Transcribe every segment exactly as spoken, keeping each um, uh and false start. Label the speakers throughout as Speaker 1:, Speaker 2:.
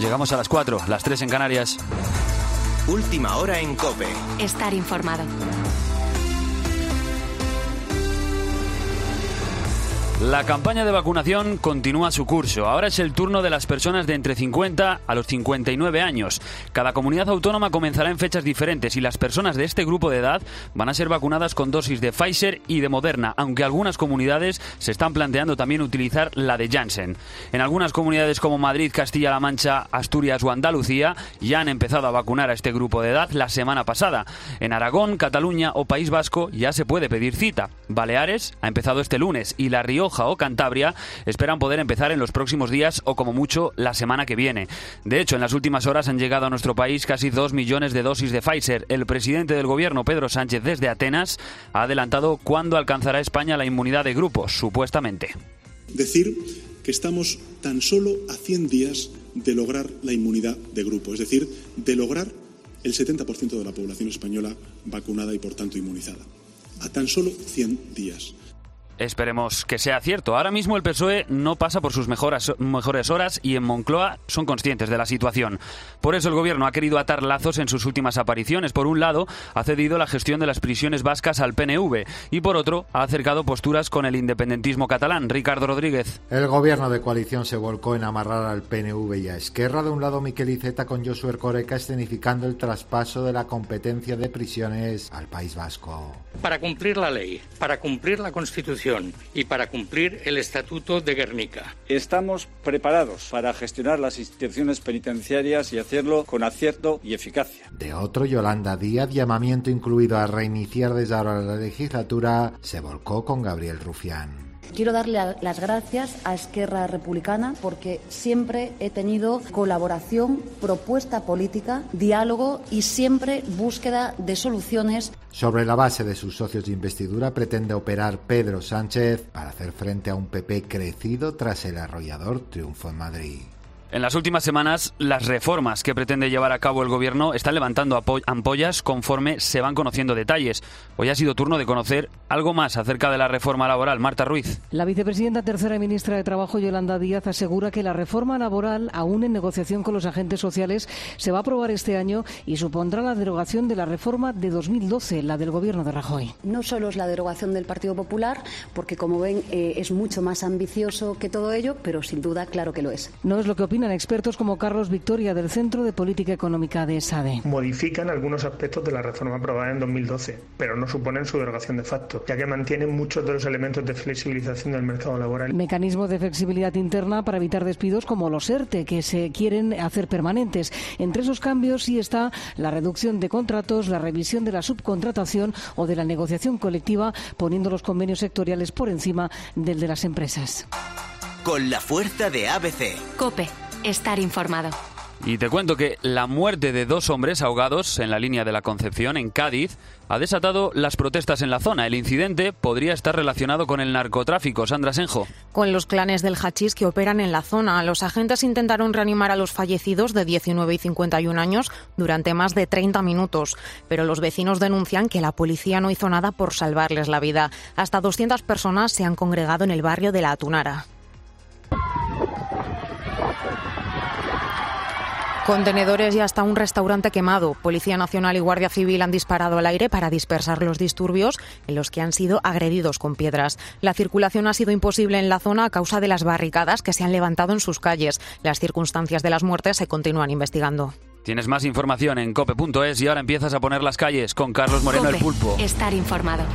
Speaker 1: Llegamos a las cuatro, las tres en Canarias.
Speaker 2: Última hora en COPE.
Speaker 3: Estar informado.
Speaker 1: La campaña de vacunación continúa su curso. Ahora es el turno de las personas de entre cincuenta a los cincuenta y nueve años. Cada comunidad autónoma comenzará en fechas diferentes y las personas de este grupo de edad van a ser vacunadas con dosis de Pfizer y de Moderna, aunque algunas comunidades se están planteando también utilizar la de Janssen. En algunas comunidades como Madrid, Castilla-La Mancha, Asturias o Andalucía ya han empezado a vacunar a este grupo de edad la semana pasada. En Aragón, Cataluña o País Vasco ya se puede pedir cita. Baleares ha empezado este lunes y La Rioja o Cantabria esperan poder empezar en los próximos días o como mucho la semana que viene. De hecho, en las últimas horas han llegado a nuestro país casi dos millones de dosis de Pfizer. El presidente del gobierno, Pedro Sánchez, desde Atenas, ha adelantado cuándo alcanzará España la inmunidad de grupo, supuestamente.
Speaker 4: Decir que estamos tan solo a cien días de lograr la inmunidad de grupo, es decir, de lograr el setenta por ciento de la población española vacunada y, por tanto, inmunizada. A tan solo cien días.
Speaker 1: Esperemos que sea cierto. Ahora mismo el P S O E no pasa por sus mejoras, mejores horas y en Moncloa son conscientes de la situación. Por eso el Gobierno ha querido atar lazos en sus últimas apariciones. Por un lado, ha cedido la gestión de las prisiones vascas al P N V y por otro, ha acercado posturas con el independentismo catalán. Ricardo Rodríguez.
Speaker 5: El Gobierno de coalición se volcó en amarrar al P N V y a Esquerra. De un lado, Miquel Iceta con Josu Erkoreka escenificando el traspaso de la competencia de prisiones al País Vasco.
Speaker 6: Para cumplir la ley, para cumplir la Constitución y para cumplir el Estatuto de Gernika.
Speaker 7: Estamos preparados para gestionar las instituciones penitenciarias y hacerlo con acierto y eficacia.
Speaker 5: De otro, Yolanda Díaz, llamamiento incluido a reiniciar desde ahora la legislatura, se volcó con Gabriel Rufián.
Speaker 8: Quiero darle las gracias a Esquerra Republicana porque siempre he tenido colaboración, propuesta política, diálogo y siempre búsqueda de soluciones.
Speaker 5: Sobre la base de sus socios de investidura pretende operar Pedro Sánchez para hacer frente a un P P crecido tras el arrollador triunfo en Madrid.
Speaker 1: En las últimas semanas, las reformas que pretende llevar a cabo el Gobierno están levantando ampollas conforme se van conociendo detalles. Hoy ha sido turno de conocer algo más acerca de la reforma laboral. Marta Ruiz.
Speaker 9: La vicepresidenta tercera y ministra de Trabajo, Yolanda Díaz, asegura que la reforma laboral, aún en negociación con los agentes sociales, se va a aprobar este año y supondrá la derogación de la reforma de dos mil doce, la del Gobierno de Rajoy.
Speaker 8: No solo es la derogación del Partido Popular, porque como ven eh, es mucho más ambicioso que todo ello, pero sin duda claro que lo es.
Speaker 9: No es lo que opina expertos como Carlos Victoria del Centro de Política Económica de ESADE.
Speaker 10: Modifican algunos aspectos de la reforma aprobada en dos mil doce, pero no suponen su derogación de facto, ya que mantienen muchos de los elementos de flexibilización del mercado laboral.
Speaker 9: Mecanismos de flexibilidad interna para evitar despidos como los ERTE, que se quieren hacer permanentes. Entre esos cambios sí está la reducción de contratos, la revisión de la subcontratación o de la negociación colectiva, poniendo los convenios sectoriales por encima del de las empresas.
Speaker 2: Con la fuerza de A B C.
Speaker 3: COPE. Estar informado.
Speaker 1: Y te cuento que la muerte de dos hombres ahogados en la línea de la Concepción, en Cádiz, ha desatado las protestas en la zona. El incidente podría estar relacionado con el narcotráfico. Sandra Senjo.
Speaker 11: Con los clanes del hachís que operan en la zona. Los agentes intentaron reanimar a los fallecidos de diecinueve y cincuenta y un años durante más de treinta minutos. Pero los vecinos denuncian que la policía no hizo nada por salvarles la vida. Hasta doscientas personas se han congregado en el barrio de La Atunara. Contenedores y hasta un restaurante quemado. Policía Nacional y Guardia Civil han disparado al aire para dispersar los disturbios en los que han sido agredidos con piedras. La circulación ha sido imposible en la zona a causa de las barricadas que se han levantado en sus calles. Las circunstancias de las muertes se continúan investigando.
Speaker 1: Tienes más información en cope punto es y ahora empiezas a poner las calles con Carlos Moreno,
Speaker 3: COPE.
Speaker 1: el Pulpo.
Speaker 3: Estar informado.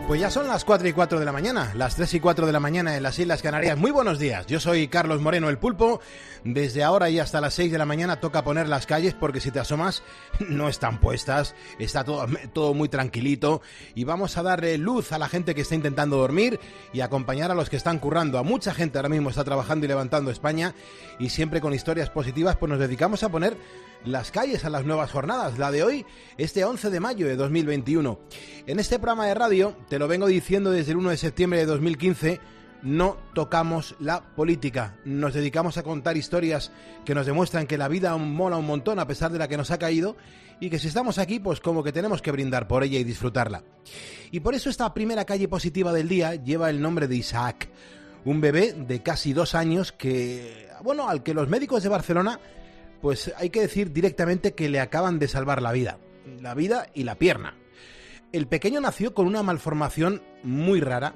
Speaker 12: Pues ya son las cuatro y cuatro de la mañana, las tres y cuatro de la mañana en las Islas Canarias. Muy buenos días, yo soy Carlos Moreno, el Pulpo. Desde ahora y hasta las seis de la mañana toca poner las calles porque si te asomas no están puestas, está todo, todo muy tranquilito y vamos a darle luz a la gente que está intentando dormir y acompañar a los que están currando. A mucha gente ahora mismo está trabajando y levantando España y siempre con historias positivas, pues nos dedicamos a poner las calles a las nuevas jornadas, la de hoy, este once de mayo de dos mil veintiuno. En este programa de radio, te lo vengo diciendo desde el uno de septiembre de dos mil quince, no tocamos la política, nos dedicamos a contar historias que nos demuestran que la vida mola un montón a pesar de la que nos ha caído y que si estamos aquí, pues como que tenemos que brindar por ella y disfrutarla. Y por eso esta primera calle positiva del día lleva el nombre de Isaac, un bebé de casi dos años que, bueno, al que los médicos de Barcelona, pues hay que decir directamente que le acaban de salvar la vida, la vida y la pierna. El pequeño nació con una malformación muy rara,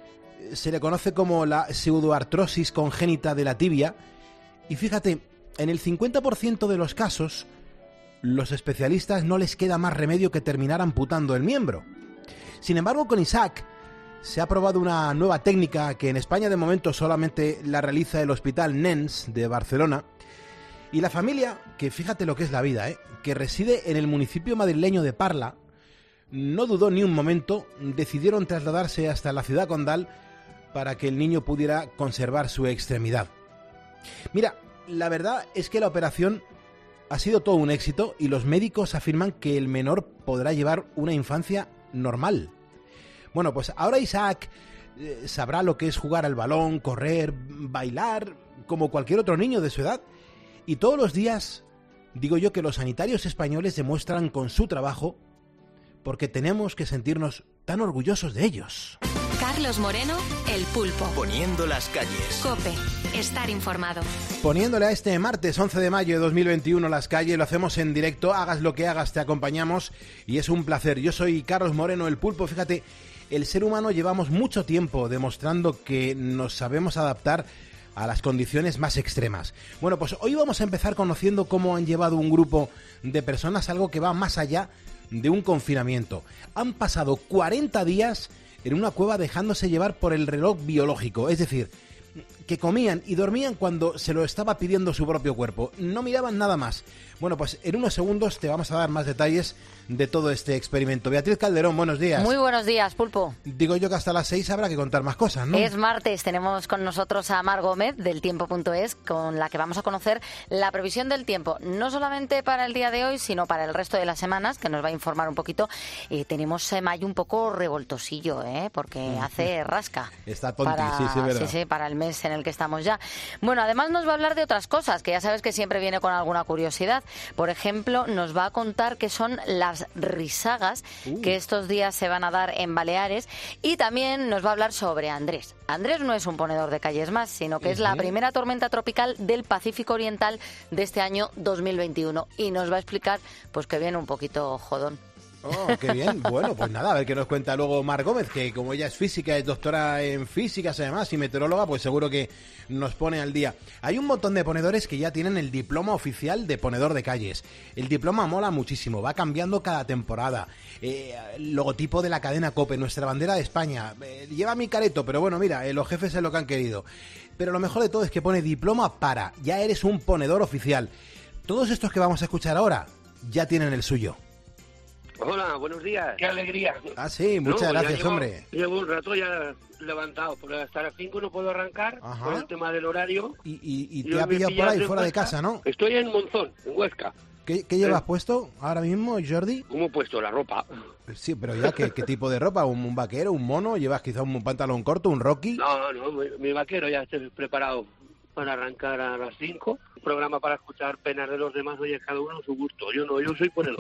Speaker 12: se le conoce como la pseudoartrosis congénita de la tibia, y fíjate, en el cincuenta por ciento de los casos, los especialistas no les queda más remedio que terminar amputando el miembro. Sin embargo, con Isaac se ha probado una nueva técnica que en España de momento solamente la realiza el Hospital Nens de Barcelona, y la familia, que fíjate lo que es la vida, ¿eh? que reside en el municipio madrileño de Parla, no dudó ni un momento, decidieron trasladarse hasta la ciudad condal para que el niño pudiera conservar su extremidad. Mira, la verdad es que la operación ha sido todo un éxito y los médicos afirman que el menor podrá llevar una infancia normal. Bueno, pues ahora Isaac eh, sabrá lo que es jugar al balón, correr, bailar, como cualquier otro niño de su edad. Y todos los días digo yo que los sanitarios españoles demuestran con su trabajo porque tenemos que sentirnos tan orgullosos de ellos.
Speaker 3: Carlos Moreno, el Pulpo.
Speaker 2: Poniendo las calles.
Speaker 3: COPE, estar informado.
Speaker 12: Poniéndole a este martes once de mayo de dos mil veintiuno las calles, lo hacemos en directo, hagas lo que hagas, te acompañamos y es un placer. Yo soy Carlos Moreno, el Pulpo. Fíjate, el ser humano llevamos mucho tiempo demostrando que nos sabemos adaptar a las condiciones más extremas. Bueno, pues hoy vamos a empezar conociendo cómo han llevado un grupo de personas algo que va más allá de un confinamiento. Han pasado cuarenta días en una cueva dejándose llevar por el reloj biológico, es decir, que comían y dormían cuando se lo estaba pidiendo su propio cuerpo. No miraban nada más. Bueno, pues en unos segundos te vamos a dar más detalles de todo este experimento. Beatriz Calderón, buenos días.
Speaker 13: Muy buenos días, Pulpo.
Speaker 12: Digo yo que hasta las seis habrá que contar más cosas, ¿no?
Speaker 13: Es martes, tenemos con nosotros a Mar Gómez del tiempo punto es, con la que vamos a conocer la previsión del tiempo, no solamente para el día de hoy, sino para el resto de las semanas, que nos va a informar un poquito. Eh, tenemos eh, mayo un poco revoltosillo, ¿eh? Porque hace rasca.
Speaker 12: Está tonti,
Speaker 13: para,
Speaker 12: sí, sí, verdad.
Speaker 13: Sí, sí, para el mes en el que estamos ya. Bueno, además nos va a hablar de otras cosas, que ya sabes que siempre viene con alguna curiosidad. Por ejemplo, nos va a contar qué son las risagas uh. que estos días se van a dar en Baleares, y también nos va a hablar sobre Andrés. Andrés no es un ponedor de calles más, sino que uh-huh. es la primera tormenta tropical del Pacífico Oriental de este año dos mil veintiuno y nos va a explicar pues que viene un poquito jodón.
Speaker 12: Oh, qué bien. Bueno, pues nada, a ver qué nos cuenta luego Mar Gómez, que como ella es física, es doctora en físicas además y meteoróloga, pues seguro que nos pone al día. Hay un montón de ponedores que ya tienen el diploma oficial de ponedor de calles. El diploma mola muchísimo, va cambiando cada temporada. Eh, el logotipo de la cadena COPE, nuestra bandera de España. Eh, lleva mi careto, pero bueno, mira, eh, los jefes es lo que han querido. Pero lo mejor de todo es que pone diploma para, ya eres un ponedor oficial. Todos estos que vamos a escuchar ahora ya tienen el suyo.
Speaker 14: Hola, buenos días. Qué alegría.
Speaker 12: Ah, sí, muchas no, gracias,
Speaker 14: llevo,
Speaker 12: hombre.
Speaker 14: Llevo un rato ya levantado, pero hasta las cinco no puedo arrancar. Ajá. Por el tema del horario.
Speaker 12: Y, y, y te ha pillado por ahí, fuera de casa, ¿no?
Speaker 14: Estoy en Monzón, en Huesca.
Speaker 12: ¿Qué, qué llevas eh, puesto ahora mismo, Jordi?
Speaker 14: ¿Cómo he puesto? La ropa.
Speaker 12: Sí, pero ya, ¿qué, qué tipo de ropa? ¿Un, un vaquero, un mono? ¿Llevas quizá un pantalón corto, un Rocky?
Speaker 14: No, no, mi, mi vaquero ya estoy preparado para arrancar a las cinco. Un programa para escuchar penas de los demás, oye, cada uno a su gusto. Yo no, yo soy ponedor.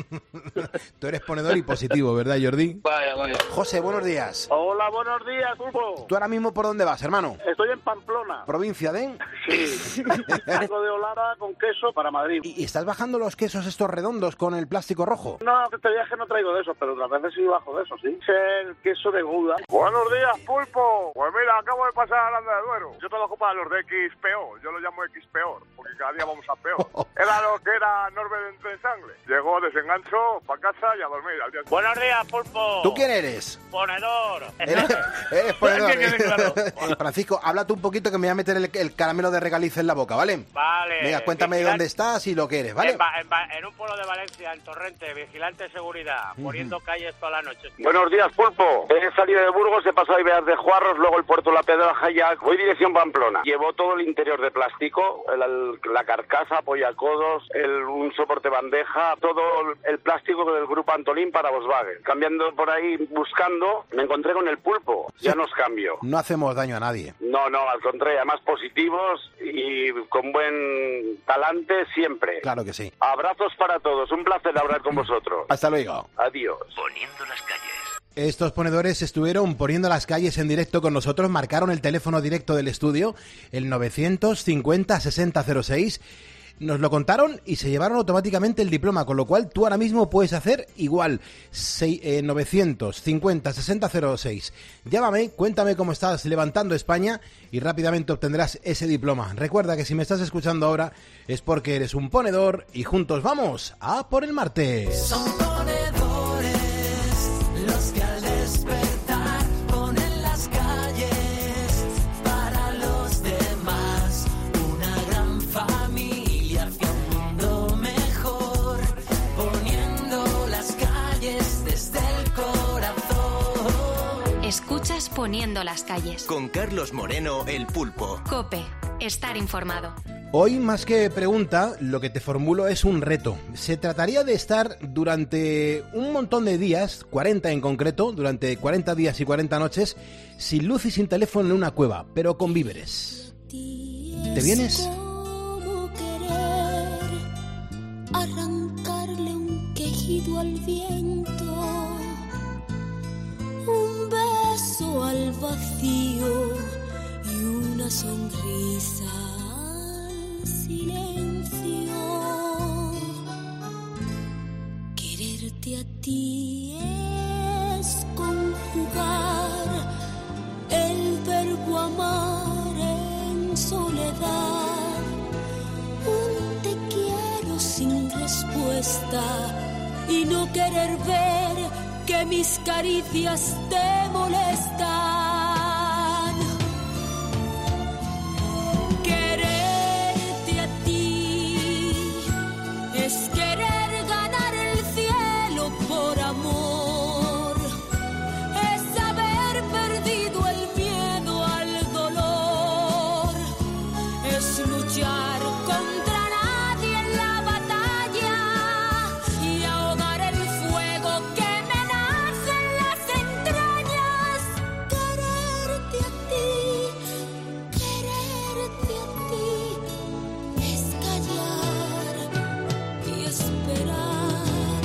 Speaker 12: Tú eres ponedor y positivo, ¿verdad, Jordi?
Speaker 14: Vaya, vaya.
Speaker 12: José, buenos días.
Speaker 15: Hola, buenos días, Pulpo.
Speaker 12: ¿Tú ahora mismo por dónde vas, hermano?
Speaker 15: Estoy en Pamplona.
Speaker 12: ¿Provincia de?
Speaker 15: Sí. Vengo de Olara con queso para Madrid.
Speaker 12: ¿Y estás bajando los quesos estos redondos con el plástico rojo?
Speaker 15: No, este viaje no traigo de esos, pero otras veces sí bajo de esos, sí. Es el queso de Gouda. Buenos días, Pulpo. Pues mira, acabo de pasar a Aranda de Duero. Yo trabajo para los de X P O, yo lo llamo X Peor, porque cada día día vamos a peor. Era lo que era Norbert entre sangre. Llegó, desengancho, pa' casa y a dormir. Al día...
Speaker 16: Buenos días, Pulpo.
Speaker 12: ¿Tú quién eres?
Speaker 16: Ponedor.
Speaker 12: Eres, eres ponedor.
Speaker 16: Que quede claro.
Speaker 12: Eh, Francisco, háblate un poquito que me voy a meter el, el caramelo de regaliz en la boca, ¿vale?
Speaker 16: Vale.
Speaker 12: Venga, cuéntame
Speaker 16: Vigilan...
Speaker 12: dónde estás y lo que eres, ¿vale?
Speaker 16: En, ba- en, ba- en un pueblo de Valencia, en Torrente, vigilante de seguridad,
Speaker 12: Uh-huh.
Speaker 16: poniendo calles toda la noche.
Speaker 15: Buenos días, Pulpo. He salido de Burgos, he pasado a Ibeas de Juarros, luego el puerto La Pedra Jayac. Voy dirección Pamplona. Llevo todo el interior de plástico, el, el, la carcasa, apoyacodos, el, un soporte bandeja, todo el plástico del grupo Antolín para Volkswagen. Cambiando por ahí, buscando, me encontré con el Pulpo. Ya nos cambio.
Speaker 12: No hacemos daño a nadie.
Speaker 15: No, no, al contrario, además positivos y con buen talante siempre.
Speaker 12: Claro que sí.
Speaker 15: Abrazos para todos, un placer hablar con vosotros.
Speaker 12: Hasta luego.
Speaker 15: Adiós.
Speaker 2: Poniendo las calles.
Speaker 12: Estos ponedores estuvieron poniendo las calles en directo con nosotros, marcaron el teléfono directo del estudio, el novecientos cincuenta sesenta cero seis, nos lo contaron y se llevaron automáticamente el diploma, con lo cual tú ahora mismo puedes hacer igual, seis, eh, novecientos cincuenta sesenta cero seis. Llámame, cuéntame cómo estás levantando España y rápidamente obtendrás ese diploma. Recuerda que si me estás escuchando ahora es porque eres un ponedor y juntos vamos a por el martes.
Speaker 17: Son ponedores los que al despertar ponen las calles para los demás, una gran familia hacia un mundo mejor, poniendo las calles desde el corazón.
Speaker 3: Escuchas Poniendo las calles.
Speaker 2: Con Carlos Moreno, el Pulpo.
Speaker 3: COPE. Estar informado.
Speaker 12: Hoy, más que pregunta, lo que te formulo es un reto. Se trataría de estar durante un montón de días, cuarenta en concreto, durante cuarenta días y cuarenta noches, sin luz y sin teléfono en una cueva, pero con víveres. ¿Te vienes?
Speaker 17: Como querer arrancarle un quejido al viento, un beso al vacío y una sonrisa al silencio. Quererte a ti es conjugar el verbo amar en soledad, un te quiero sin respuesta y no querer ver que mis caricias te molestan. Quererte a ti es querer ganar el cielo por amor, es haber perdido el miedo al dolor, es luchar contra nadie en la batalla y ahogar el fuego que me nace en las entrañas. Quererte a ti, quererte a ti, es callar y esperar.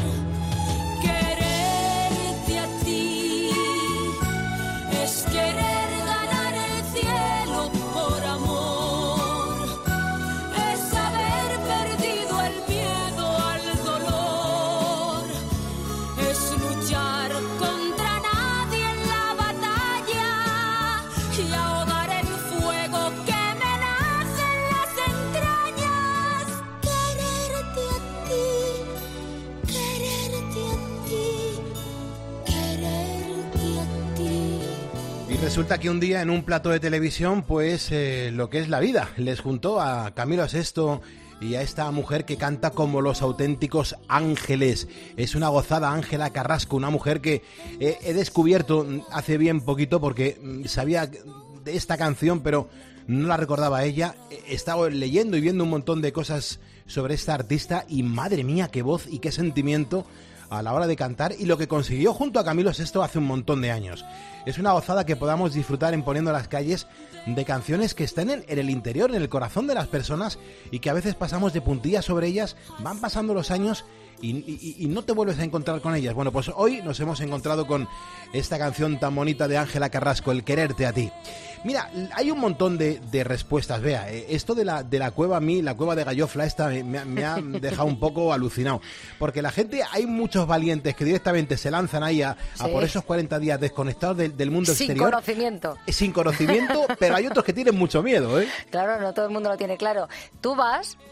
Speaker 17: Quererte a ti es querer ganar el cielo por amor, es haber perdido el miedo al dolor, es luchar contra nadie en la batalla y ahogar el fuego que me nace en las entrañas. Quererte a ti, quererte a ti, quererte a ti.
Speaker 12: Y resulta que un día en un plato de televisión, pues eh, lo que es la vida, les juntó a Camilo Sesto y a esta mujer que canta como los auténticos ángeles. Es una gozada, Ángela Carrasco, una mujer que eh, he descubierto hace bien poquito porque mm, sabía de esta canción, pero no la recordaba ella. He estado leyendo y viendo un montón de cosas sobre esta artista y madre mía, qué voz y qué sentimiento a la hora de cantar y lo que consiguió junto a Camilo Sesto hace un montón de años. Es una gozada que podamos disfrutar en Poniendo las calles de canciones que están en, en el interior, en el corazón de las personas y que a veces pasamos de puntillas sobre ellas, van pasando los años y, y, y no te vuelves a encontrar con ellas. Bueno, pues hoy nos hemos encontrado con esta canción tan bonita de Ángela Carrasco, El quererte a ti. Mira, hay un montón de, de respuestas, vea, eh, esto de la, de la cueva a mí, la cueva de Gallofla esta me, me, me ha dejado un poco alucinado, porque la gente, hay muchos valientes que directamente se lanzan ahí a, sí. a por esos cuarenta días desconectados del, del mundo
Speaker 13: sin
Speaker 12: exterior.
Speaker 13: Sin conocimiento.
Speaker 12: Sin conocimiento, pero hay otros que tienen mucho miedo, ¿eh?
Speaker 13: Claro, no todo el mundo lo tiene claro. Tú vas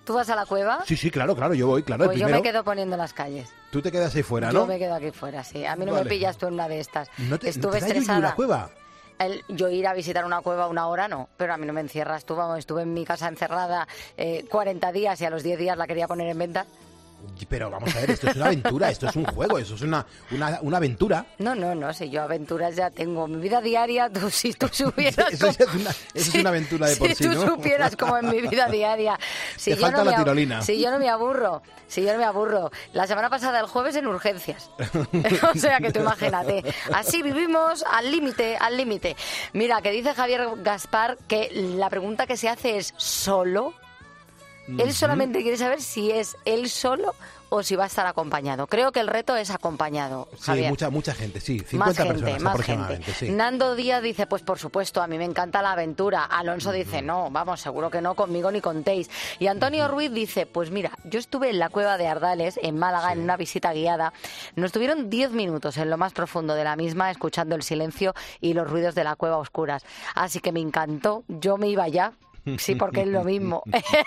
Speaker 13: ¿Tú vas a la cueva?
Speaker 12: Sí, sí, claro, claro, yo voy, claro.
Speaker 13: Pues
Speaker 12: el
Speaker 13: yo
Speaker 12: primero,
Speaker 13: me quedo poniendo las calles.
Speaker 12: Tú te quedas ahí fuera, ¿no?
Speaker 13: Yo me quedo aquí fuera, sí. A mí no
Speaker 12: Vale.
Speaker 13: me pillas tú en una de estas.
Speaker 12: ¿No te,
Speaker 13: Estuve
Speaker 12: ¿no te da yuyu
Speaker 13: estresada.
Speaker 12: la cueva?
Speaker 13: El, yo ir a visitar una cueva una hora no, pero a mí no me encierras tú, vamos, estuve en mi casa encerrada eh, cuarenta días y a los diez días la quería poner en venta.
Speaker 12: Pero vamos a ver, esto es una aventura, esto es un juego, eso es una, una, una aventura.
Speaker 13: No, no, no, si yo aventuras ya tengo mi vida diaria, tú si tú supieras
Speaker 12: Eso,
Speaker 13: cómo,
Speaker 12: ya es, una, eso
Speaker 13: si,
Speaker 12: es una aventura de por sí,
Speaker 13: si tú
Speaker 12: ¿no?
Speaker 13: supieras como en mi vida diaria. Si
Speaker 12: Te
Speaker 13: yo
Speaker 12: falta
Speaker 13: no
Speaker 12: la
Speaker 13: me ab-
Speaker 12: tirolina.
Speaker 13: Si yo no me aburro, si yo no me aburro. La semana pasada, el jueves, en urgencias. O sea que tú imagínate. Así vivimos al límite, al límite. Mira, que dice Javier Gaspar que la pregunta que se hace es ¿solo? Él solamente quiere saber si es él solo o si va a estar acompañado. Creo que el reto es acompañado, Javier.
Speaker 12: Sí, mucha, mucha gente, sí,
Speaker 13: Más
Speaker 12: cincuenta
Speaker 13: gente,
Speaker 12: personas
Speaker 13: más
Speaker 12: aproximadamente,
Speaker 13: gente.
Speaker 12: sí.
Speaker 13: Nando Díaz dice, pues por supuesto, a mí me encanta la aventura. Alonso dice, no, vamos, seguro que no, conmigo ni contéis. Y Antonio Ruiz dice, pues mira, yo estuve en la cueva de Ardales, en Málaga, en una visita guiada. Nos tuvieron diez minutos en lo más profundo de la misma, escuchando el silencio y los ruidos de la cueva oscuras. Así que me encantó, yo me iba ya. Sí, porque es lo mismo.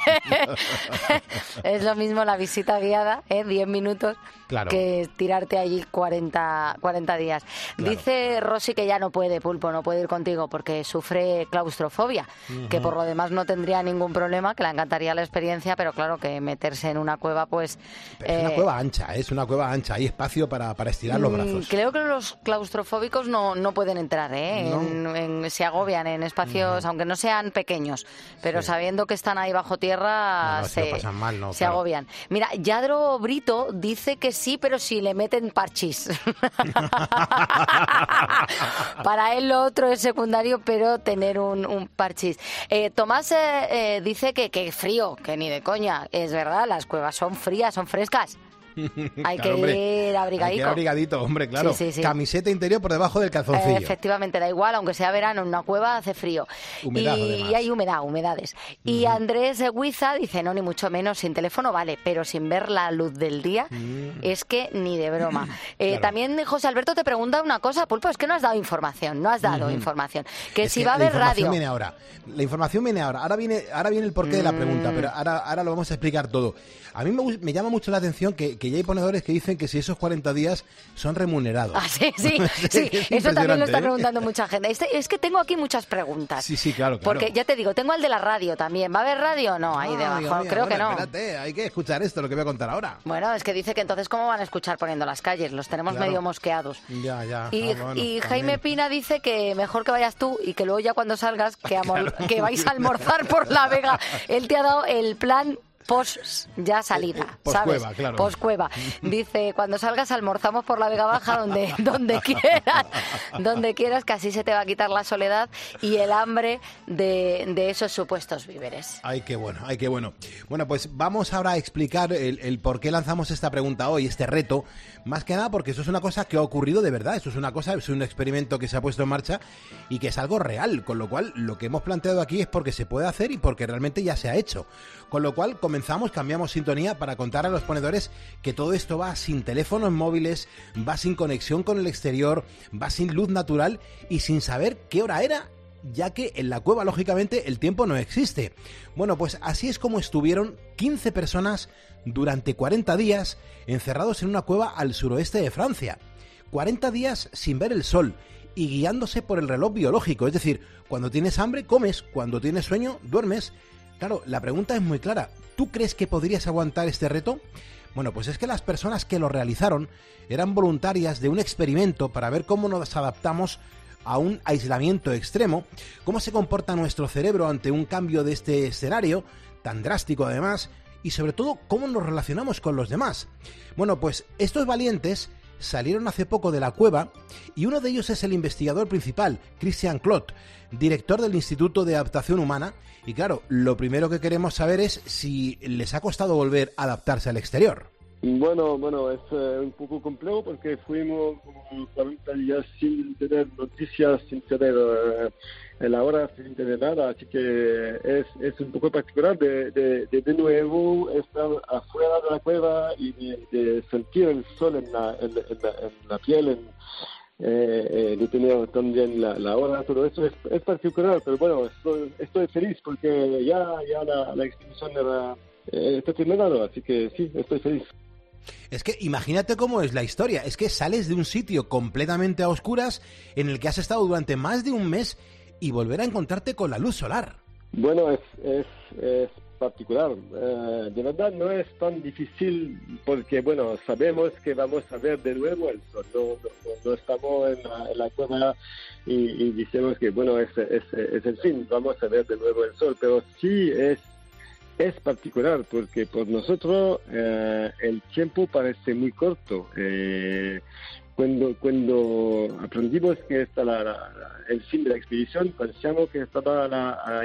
Speaker 13: Es lo mismo la visita guiada, ¿eh? diez minutos,
Speaker 12: Claro.
Speaker 13: que tirarte allí cuarenta, cuarenta días.
Speaker 12: Claro.
Speaker 13: Dice Rosy que ya no puede, Pulpo, no puede ir contigo porque sufre claustrofobia,
Speaker 12: Ujú.
Speaker 13: que por lo demás no tendría ningún problema, que le encantaría la experiencia, pero claro que meterse en una cueva, pues...
Speaker 12: Pero es una
Speaker 13: eh,
Speaker 12: cueva ancha, es una cueva ancha, hay espacio para, para estirar los
Speaker 13: Mm,
Speaker 12: brazos.
Speaker 13: Creo que los claustrofóbicos no, no pueden entrar, ¿eh?
Speaker 12: No.
Speaker 13: En- en- se agobian en espacios, aunque no sean pequeños, pero sabiendo que están ahí bajo tierra,
Speaker 12: No, no, se lo
Speaker 13: se,
Speaker 12: pasan mal, no,
Speaker 13: se
Speaker 12: claro.
Speaker 13: agobian. Mira, Yadro Brito dice que sí, pero si le meten parchís. Para él lo otro es secundario, pero tener un, un parchís. Eh, Tomás eh, eh, dice que, que frío, que ni de coña. Es verdad, las cuevas son frías, son frescas. Hay
Speaker 12: Claro,
Speaker 13: que
Speaker 12: hombre,
Speaker 13: ir
Speaker 12: Hay que
Speaker 13: abrigadico.
Speaker 12: ir abrigadito, hombre, claro.
Speaker 13: Sí, sí, sí.
Speaker 12: Camiseta interior por debajo del
Speaker 13: Eh,
Speaker 12: calzoncillo.
Speaker 13: efectivamente, da igual, aunque sea verano, en una cueva hace frío.
Speaker 12: Humedad,
Speaker 13: y
Speaker 12: además.
Speaker 13: hay humedad, humedades. Y Andrés Huiza dice, no, ni mucho menos, sin teléfono vale, pero sin ver la luz del día, es que ni de broma. Eh,
Speaker 12: Claro.
Speaker 13: También José Alberto te pregunta una cosa, Pulpo, es que no has dado información, no has dado
Speaker 12: Ujú.
Speaker 13: información. Que
Speaker 12: Es
Speaker 13: si
Speaker 12: que
Speaker 13: va a
Speaker 12: la
Speaker 13: haber
Speaker 12: información
Speaker 13: radio...
Speaker 12: viene ahora. La información viene ahora. Ahora viene, ahora viene el porqué de la pregunta,
Speaker 13: Mm.
Speaker 12: pero ahora, ahora lo vamos a explicar todo. A mí me, gu- me llama mucho la atención que, que ya hay ponedores que dicen que si esos cuarenta días son remunerados.
Speaker 13: Ah, sí, sí,
Speaker 12: Es
Speaker 13: sí.
Speaker 12: que es
Speaker 13: Eso también lo
Speaker 12: impresionante,
Speaker 13: está
Speaker 12: ¿eh?
Speaker 13: preguntando mucha gente. Este- es que tengo aquí muchas preguntas.
Speaker 12: Sí, sí, claro, claro.
Speaker 13: Porque ya te digo, tengo al de la radio también. ¿Va a haber radio o no? Ahí
Speaker 12: Ah,
Speaker 13: debajo.
Speaker 12: Dios mío,
Speaker 13: Creo
Speaker 12: bueno,
Speaker 13: que no.
Speaker 12: Espérate, hay que escuchar esto, lo que voy a contar ahora.
Speaker 13: Bueno, es que dice que entonces ¿cómo van a escuchar poniendo las calles? Los tenemos
Speaker 12: Claro.
Speaker 13: medio mosqueados.
Speaker 12: Ya, ya.
Speaker 13: Y,
Speaker 12: Ah, bueno,
Speaker 13: y
Speaker 12: también.
Speaker 13: Jaime Pina dice que mejor que vayas tú y que luego ya cuando salgas que, amol- que vais a almorzar por La Vega. Él te ha dado el plan post ya salida, ¿sabes?
Speaker 12: Poscueva, claro.
Speaker 13: Poscueva. Dice, cuando salgas almorzamos por La Vega Baja donde, donde quieras, donde quieras, que así se te va a quitar la soledad y el hambre de, de esos supuestos víveres.
Speaker 12: Ay, qué bueno, ay, qué bueno. Bueno, pues vamos ahora a explicar el, el por qué lanzamos esta pregunta hoy, este reto. Más que nada porque eso es una cosa que ha ocurrido de verdad. Eso es una cosa, es un experimento que se ha puesto en marcha y que es algo real. Con lo cual, lo que hemos planteado aquí es porque se puede hacer y porque realmente ya se ha hecho. Con lo cual, comenzamos, cambiamos sintonía para contar a los ponedores que todo esto va sin teléfonos móviles, va sin conexión con el exterior, va sin luz natural y sin saber qué hora era, ya que en la cueva, lógicamente, el tiempo no existe. Bueno, pues así es como estuvieron quince personas durante cuarenta días encerrados en una cueva al suroeste de Francia. cuarenta días sin ver el sol y guiándose por el reloj biológico. Es decir, cuando tienes hambre, comes, cuando tienes sueño, duermes. Claro, la pregunta es muy clara. ¿Tú crees que podrías aguantar este reto? Bueno, pues es que las personas que lo realizaron eran voluntarias de un experimento para ver cómo nos adaptamos a un aislamiento extremo, cómo se comporta nuestro cerebro ante un cambio de este escenario, tan drástico además, y sobre todo cómo nos relacionamos con los demás. Bueno, pues estos valientes salieron hace poco de la cueva y uno de ellos es el investigador principal, Christian Clot, director del Instituto de Adaptación Humana. Y claro, lo primero que queremos saber es si les ha costado volver a adaptarse al exterior.
Speaker 18: Bueno, bueno, es eh, un poco complejo porque fuimos como cuarenta días sin tener noticias, sin tener eh, la hora, sin tener nada, así que es, es un poco particular de, de, de, de nuevo estar afuera de la cueva y de, de sentir el sol en la, en, en la, en la piel, en, eh, eh, de tener también la, la hora, todo eso es, es particular, pero bueno, estoy, estoy feliz porque ya, ya la, la expedición era eh, está terminado, así que sí, estoy feliz.
Speaker 12: Es que imagínate cómo es la historia, es que sales de un sitio completamente a oscuras en el que has estado durante más de un mes y volver a encontrarte con la luz solar.
Speaker 18: Bueno, es, es, es particular. Uh, de verdad no es tan difícil porque, bueno, sabemos que vamos a ver de nuevo el sol. No, no, no estamos en la, en la cueva y, y decimos que, bueno, es, es, es el fin, vamos a ver de nuevo el sol. Pero sí es, es particular porque por nosotros uh, el tiempo parece muy corto. Eh, Cuando, cuando aprendimos que está la, la, el fin de la expedición, pensamos que estaba a, la, a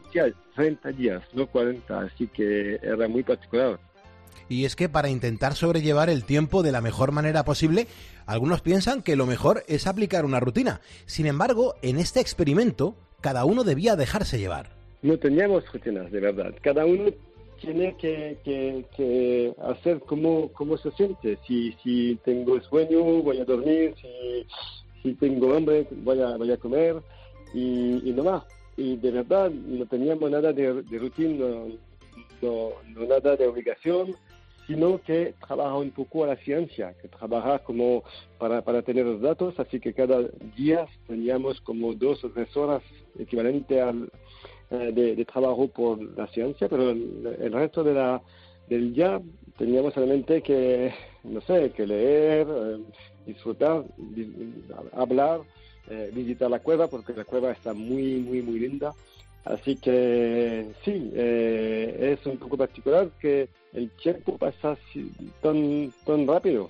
Speaker 18: treinta días, no cuarenta, así que era muy particular.
Speaker 12: Y es que para intentar sobrellevar el tiempo de la mejor manera posible, algunos piensan que lo mejor es aplicar una rutina. Sin embargo, en este experimento, cada uno debía dejarse llevar.
Speaker 18: No teníamos rutinas, de verdad. Cada uno tiene que, que, que hacer como, como se siente. Si, si tengo sueño, voy a dormir. Si, si tengo hambre, voy a, voy a comer. Y, y no más. Y de verdad, no teníamos nada de, de rutina, no, no, no nada de obligación, sino que trabaja un poco a la ciencia, que trabaja como para, para tener los datos. Así que cada día teníamos como dos o tres horas equivalente al De, de trabajo por la ciencia, pero el, el resto de la, del día teníamos solamente que, no sé, que leer, eh, disfrutar, di, hablar, eh, visitar la cueva, porque la cueva está muy, muy, muy linda. Así que sí, eh, es un poco particular que el tiempo pasa así, tan, tan rápido.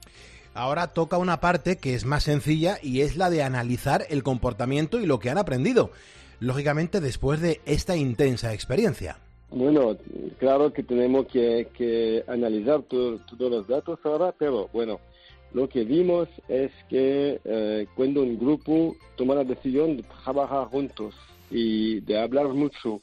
Speaker 12: Ahora toca una parte que es más sencilla y es la de analizar el comportamiento y lo que han aprendido. Lógicamente, después de esta intensa experiencia.
Speaker 18: Bueno, claro que tenemos que, que analizar todo, todos los datos ahora, pero bueno, lo que vimos es que eh, cuando un grupo toma la decisión de trabajar juntos y de hablar mucho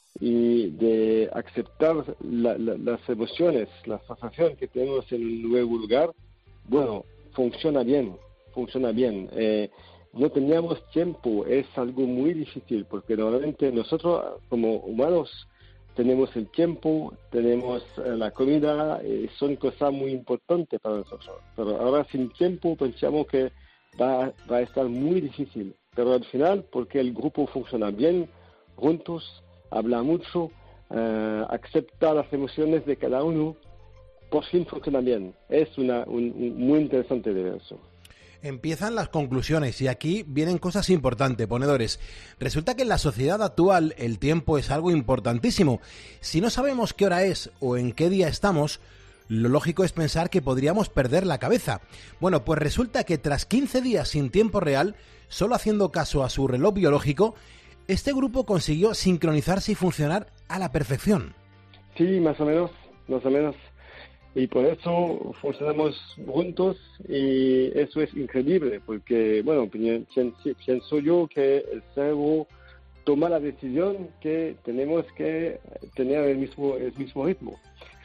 Speaker 18: y de aceptar la, la, las emociones, la sensación que tenemos en un nuevo lugar, bueno, funciona bien, funciona bien. Eh, No teníamos tiempo, es algo muy difícil, porque normalmente nosotros como humanos tenemos el tiempo, tenemos la comida, eh, son cosas muy importantes para nosotros. Pero ahora sin tiempo pensamos que va, va a estar muy difícil. Pero al final, porque el grupo funciona bien, juntos, habla mucho, eh, acepta las emociones de cada uno, por fin funciona bien. Es una, un, un, muy interesante de ver eso.
Speaker 12: Empiezan las conclusiones y aquí vienen cosas importantes, ponedores. Resulta que en la sociedad actual el tiempo es algo importantísimo. Si no sabemos qué hora es o en qué día estamos, lo lógico es pensar que podríamos perder la cabeza. Bueno, pues resulta que tras quince días sin tiempo real, solo haciendo caso a su reloj biológico, este grupo consiguió sincronizarse y funcionar a la perfección.
Speaker 18: Sí, más o menos, más o menos. Y por eso funcionamos juntos y eso es increíble, porque, bueno, pienso yo que el cerebro toma la decisión que tenemos que tener el mismo, el mismo ritmo.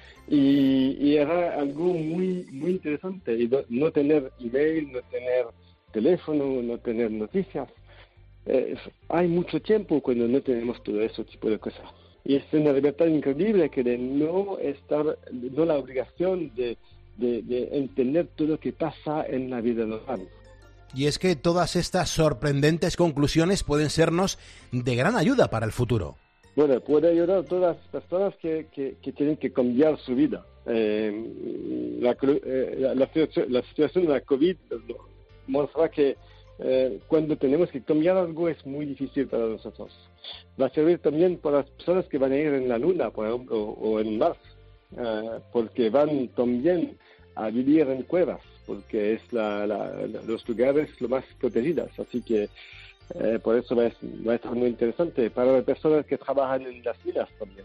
Speaker 18: Y, y era algo muy, muy interesante, y no, no tener email, no tener teléfono, no tener noticias. Eh, hay mucho tiempo cuando no tenemos todo ese tipo de cosas. Y es una libertad increíble que de no estar, no la obligación de, de, de entender todo lo que pasa en la vida normal.
Speaker 12: Y es que todas estas sorprendentes conclusiones pueden sernos de gran ayuda para el futuro.
Speaker 18: Bueno, puede ayudar a todas las personas que, que, que tienen que cambiar su vida. Eh, la, eh, la, la, la situación de la COVID muestra que Eh, cuando tenemos que cambiar algo es muy difícil para nosotros. Va a servir también para las personas que van a ir en la Luna, por ejemplo, o, o en Mars, uh, porque van también a vivir en cuevas, porque es la, la, la, los lugares lo más protegidos. Así que eh, por eso va a, va a estar muy interesante. Para las personas que trabajan en las minas también.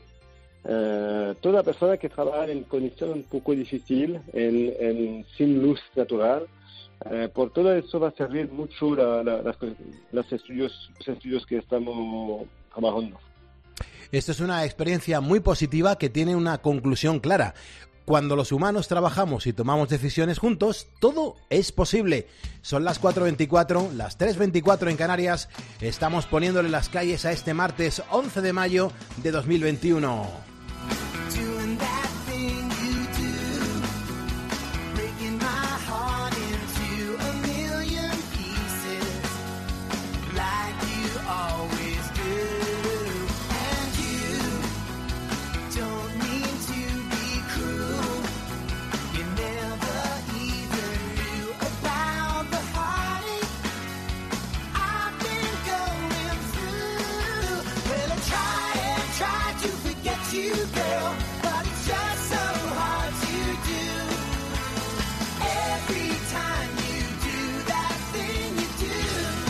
Speaker 18: Uh, toda persona que trabaja en condiciones un poco difíciles, en, en, sin luz natural, Eh, por todo eso va a servir mucho la, la, las, los, estudios, los estudios que estamos trabajando.
Speaker 12: Esto es una experiencia muy positiva que tiene una conclusión clara. Cuando los humanos trabajamos y tomamos decisiones juntos, todo es posible. Son las cuatro veinticuatro, las tres veinticuatro en Canarias. Estamos poniéndole las calles a este martes once de mayo de dos mil veintiuno.
Speaker 17: you, girl, but it's just so hard to do. Every time you do that thing you do,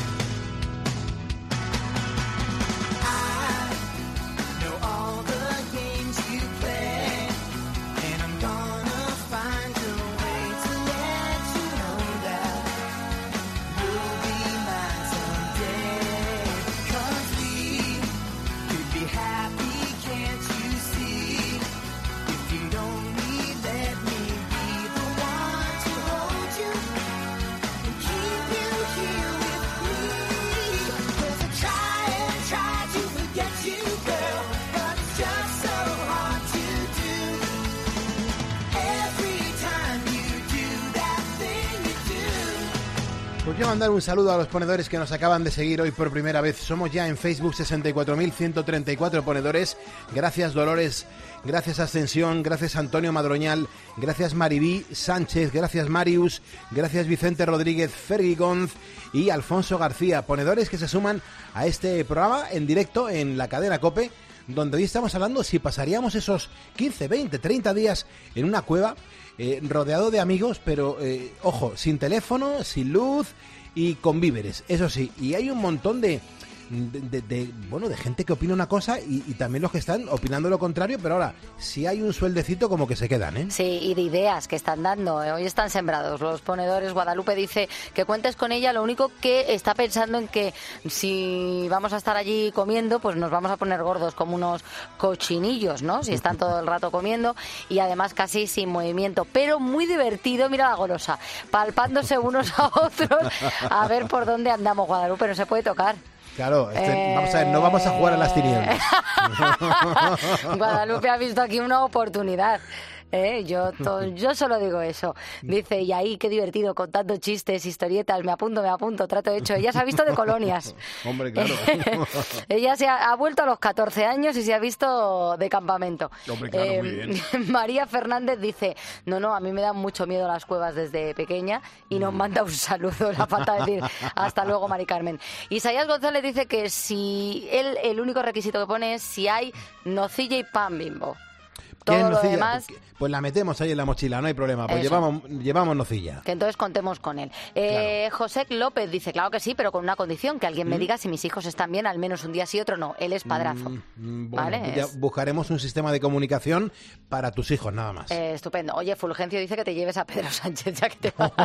Speaker 17: I know all the games you play, and I'm gonna find a way to let you know that you'll be mine someday. 'Cause we could be happy, can't you see? If you'd only let me be the one to hold you and keep you here with me. 'Cause I try and try to forget you, girl, but it's just so hard to do. Every time you do that thing you do.
Speaker 12: Pues quiero mandar un saludo a los ponedores que nos acaban de seguir hoy por primera vez. Somos ya en Facebook sesenta y cuatro mil ciento treinta y cuatro ponedores. Gracias Dolores, gracias Ascensión, gracias Antonio Madroñal, gracias Maribí Sánchez, gracias Marius, gracias Vicente Rodríguez Fergigonz y Alfonso García. Ponedores que se suman a este programa en directo en la cadena COPE, donde hoy estamos hablando si pasaríamos esos quince, veinte, treinta días en una cueva eh, rodeado de amigos, pero eh, ojo, sin teléfono, sin luz y con víveres, eso sí. Y hay un montón de, de, de, de bueno, de gente que opina una cosa y, y también los que están opinando lo contrario, pero ahora, si hay un sueldecito como que se quedan, ¿eh?
Speaker 13: Sí, y de ideas que están dando. Hoy están sembrados los ponedores. Guadalupe dice que cuentes con ella, lo único que está pensando en que si vamos a estar allí comiendo, pues nos vamos a poner gordos como unos cochinillos, ¿no? Si están todo el rato comiendo y además casi sin movimiento, pero muy divertido. Mira la golosa, palpándose unos a otros a ver por dónde andamos. Guadalupe, no se puede tocar.
Speaker 12: Claro, este,
Speaker 13: Eh...
Speaker 12: vamos a ver, no vamos a jugar a las tinieblas.
Speaker 13: Guadalupe ha visto aquí una oportunidad. ¿Eh? Yo, to, yo solo digo eso. Dice, y ahí, qué divertido, contando chistes, historietas, me apunto, me apunto, trato hecho. Ella se ha visto de colonias.
Speaker 12: Hombre, claro.
Speaker 13: Ella se ha, ha vuelto a los catorce años y se ha visto de campamento.
Speaker 12: Hombre, claro,
Speaker 13: eh,
Speaker 12: muy bien.
Speaker 13: María Fernández dice, no, no, a mí me dan mucho miedo las cuevas desde pequeña, y nos manda un saludo, la falta de decir, hasta luego, Mari Carmen. Isaías González dice que si él, el único requisito que pone es si hay nocilla y pan Bimbo. Todo lo demás...
Speaker 12: Pues la metemos ahí en la mochila, no hay problema. Pues
Speaker 13: Eso.
Speaker 12: llevamos, llevamos nocilla.
Speaker 13: Que entonces contemos con él. Eh,
Speaker 12: Claro.
Speaker 13: José López dice, claro que sí, pero con una condición, que alguien me
Speaker 12: ¿Mm?
Speaker 13: diga si mis hijos están bien, al menos un día sí, otro no. Él es padrazo.
Speaker 12: Mm, bueno,
Speaker 13: ¿Vale?
Speaker 12: ya
Speaker 13: Es-
Speaker 12: buscaremos un sistema de comunicación para tus hijos, nada más.
Speaker 13: Eh, estupendo. Oye, Fulgencio dice que te lleves a Pedro Sánchez, ya que te vas,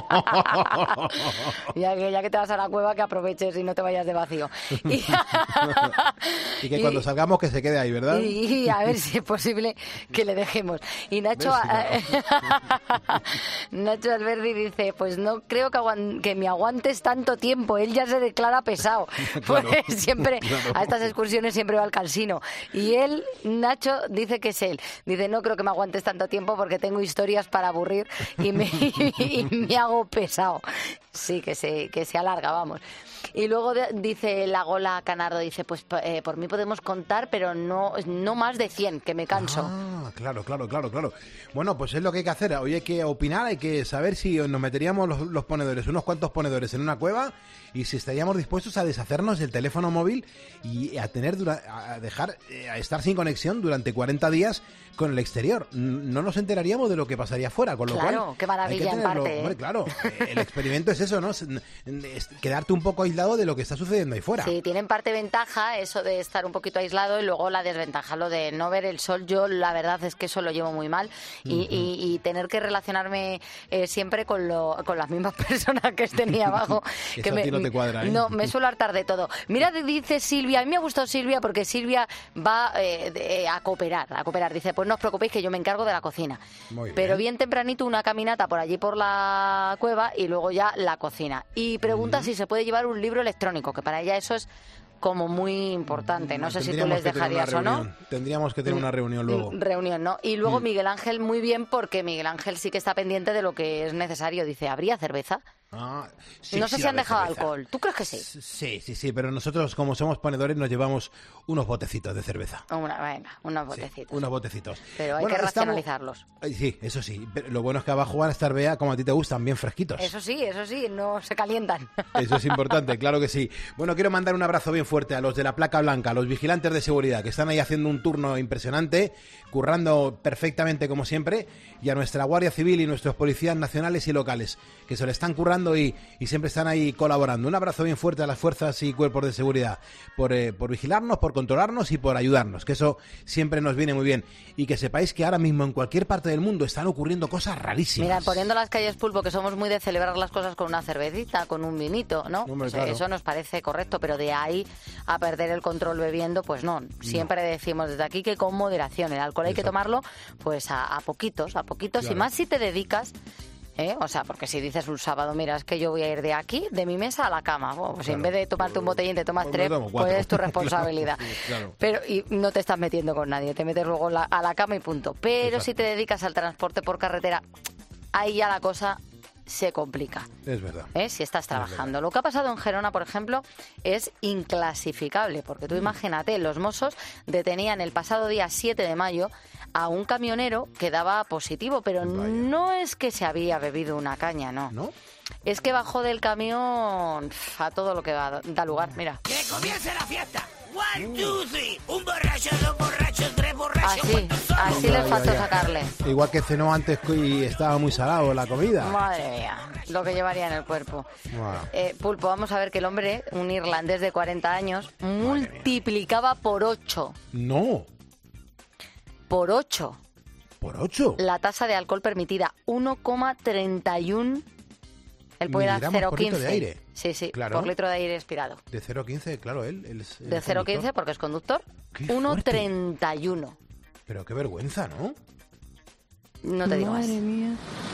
Speaker 13: ya que, ya que te vas a la cueva, que aproveches y no te vayas de vacío. Y,
Speaker 12: Y que
Speaker 13: y-
Speaker 12: cuando salgamos que se quede ahí, ¿verdad?
Speaker 13: y- y a ver si es posible que le dejemos. Y Nacho,
Speaker 12: ¿Ves?
Speaker 13: Nacho Alberdi dice, pues no creo que, aguan- que me aguantes tanto tiempo. Él ya se declara pesado.
Speaker 17: Claro.
Speaker 13: Pues siempre,
Speaker 17: Claro.
Speaker 13: a estas excursiones siempre va al calsino. Y él, Nacho, dice que es él. Dice, no creo que me aguantes tanto tiempo porque tengo historias para aburrir y me, y me hago pesado. Sí, que se, que se alarga, vamos. Y luego de- dice la Gola Canardo, dice, pues eh, por mí podemos contar, pero no, no más de cien, que me canso.
Speaker 12: Ah, claro, claro, claro, claro. Bueno, pues es lo que hay que hacer. Hoy hay que opinar, hay que saber si nos meteríamos los, los ponedores, unos cuantos ponedores en una cueva, y si estaríamos dispuestos a deshacernos del teléfono móvil y a tener dura- a dejar eh, a estar sin conexión durante cuarenta días con el exterior. N- No nos enteraríamos de lo que pasaría afuera, con lo
Speaker 13: Claro,
Speaker 12: cual
Speaker 13: qué maravilla,
Speaker 12: hay que
Speaker 13: en
Speaker 12: tenerlo-
Speaker 13: parte, ¿eh?
Speaker 12: hombre, claro, eh, el experimento es eso, ¿no? Es- es quedarte un poco aislado de lo que está sucediendo ahí fuera.
Speaker 13: Sí, tiene en parte ventaja eso de estar un poquito aislado, y luego la desventaja, lo de no ver el sol. Yo la verdad es que eso lo llevo muy mal, y,
Speaker 17: Ujú.
Speaker 13: y- y tener que relacionarme eh, siempre con, lo, con las mismas personas que estén ahí abajo.
Speaker 12: Eso a ti no te cuadra, ¿eh?
Speaker 13: No, me suelo hartar de todo. Mira, dice Silvia, a mí me ha gustado Silvia porque Silvia va eh, de- a cooperar, a cooperar. Dice, pues no os preocupéis que yo me encargo de la cocina.
Speaker 12: Muy
Speaker 13: Pero
Speaker 12: bien.
Speaker 13: bien tempranito una caminata por allí por la cueva y luego ya la cocina. Y pregunta si se puede llevar un libro electrónico, que para ella eso es como muy importante. No sé si tú
Speaker 12: Tendríamos
Speaker 13: les
Speaker 12: que tener una
Speaker 13: dejarías o no.
Speaker 12: reunión. Tendríamos que tener una reunión luego.
Speaker 13: Reunión, ¿no? Y luego
Speaker 12: Mm.
Speaker 13: Miguel Ángel muy bien, porque Miguel Ángel sí que está pendiente de lo que es necesario. Dice, ¿habría cerveza?
Speaker 12: Ah, sí,
Speaker 13: no sé
Speaker 12: sí,
Speaker 13: si han
Speaker 12: la
Speaker 13: dejado
Speaker 12: cerveza.
Speaker 13: alcohol. ¿Tú crees que sí?
Speaker 12: Sí, sí, sí, pero nosotros, como somos ponedores, nos llevamos unos botecitos de cerveza.
Speaker 13: Una, venga, unos botecitos.
Speaker 12: Unos botecitos.
Speaker 13: Pero hay
Speaker 12: Bueno,
Speaker 13: que
Speaker 12: estamos-
Speaker 13: racionalizarlos.
Speaker 12: Ay, sí, eso sí. Pero lo bueno es que abajo van a estar, Bea, como a ti te gustan, bien fresquitos.
Speaker 13: Eso sí, eso sí, no se calientan.
Speaker 12: Eso es importante, claro que sí. Bueno, quiero mandar un abrazo bien fuerte a los de la placa blanca, a los vigilantes de seguridad, que están ahí haciendo un turno impresionante, currando perfectamente como siempre, y a nuestra Guardia Civil y nuestros policías nacionales y locales, que se lo están currando y, y siempre están ahí colaborando. Un abrazo bien fuerte a las fuerzas y cuerpos de seguridad por, eh, por vigilarnos, por controlarnos y por ayudarnos, que eso siempre nos viene muy bien. Y que sepáis que ahora mismo en cualquier parte del mundo están ocurriendo cosas rarísimas.
Speaker 13: Mira, poniendo las calles, Pulpo, que somos muy de celebrar las cosas con una cervecita, con un vinito, ¿no?
Speaker 12: Hombre,
Speaker 13: O sea,
Speaker 12: claro.
Speaker 13: Eso nos parece correcto, pero de ahí a perder el control bebiendo, pues no. Siempre decimos desde aquí que con moderación. El alcohol hay que
Speaker 12: Exacto.
Speaker 13: tomarlo pues a, a poquitos, a poquitos,
Speaker 12: Claro.
Speaker 13: y más si te dedicas... ¿eh? O sea, porque si dices un sábado, mira, es que yo voy a ir de aquí, de mi mesa a la cama. Bueno, pues
Speaker 12: Claro.
Speaker 13: en vez de tomarte un botellín te tomas
Speaker 12: Pues me
Speaker 13: tres,
Speaker 12: tomo cuatro.
Speaker 13: pues es tu responsabilidad.
Speaker 12: Claro.
Speaker 13: Pero y no te estás metiendo con nadie, te metes luego la- a la cama y punto. Pero
Speaker 12: Exacto.
Speaker 13: si te dedicas al transporte por carretera, ahí ya la cosa se complica.
Speaker 12: Es verdad.
Speaker 13: ¿eh? Si estás trabajando. Lo que ha pasado en Gerona, por ejemplo, es inclasificable, porque
Speaker 12: Mm.
Speaker 13: tú imagínate, los Mossos detenían el pasado día siete de mayo a un camionero que daba positivo, pero no es que se había bebido una caña, no.
Speaker 12: ¿No?
Speaker 13: Es que bajó del camión pf, a todo lo que va, da lugar, mira.
Speaker 17: ¡Que comience la fiesta! One, two, three. Un borracho, dos borrachos, tres borrachos.
Speaker 13: Así, así les
Speaker 12: Ya,
Speaker 13: faltó
Speaker 12: ya, ya.
Speaker 13: sacarle.
Speaker 12: Igual que cenó antes y estaba muy salado la comida.
Speaker 13: Madre mía, lo que llevaría en el cuerpo.
Speaker 12: Wow.
Speaker 13: Eh, Pulpo, vamos a ver que el hombre, un irlandés de cuarenta años, multiplicaba por ocho,
Speaker 12: No,
Speaker 13: por ocho,
Speaker 12: por ocho.
Speaker 13: la tasa de alcohol permitida, uno coma treinta y uno. Él puede dar
Speaker 12: Miligramos
Speaker 13: cero
Speaker 12: por
Speaker 13: coma
Speaker 12: litro de
Speaker 13: quince.
Speaker 12: aire.
Speaker 13: Sí, sí,
Speaker 12: Claro.
Speaker 13: por litro de aire expirado.
Speaker 12: De cero a quince, claro, él. él es- él
Speaker 13: De
Speaker 12: es
Speaker 13: cero coma quince
Speaker 12: conductor.
Speaker 13: porque es conductor,
Speaker 12: Qué
Speaker 13: uno coma
Speaker 12: fuerte.
Speaker 13: treinta y uno.
Speaker 12: Pero qué vergüenza, ¿no?
Speaker 13: No te digo más.
Speaker 19: Madre mía,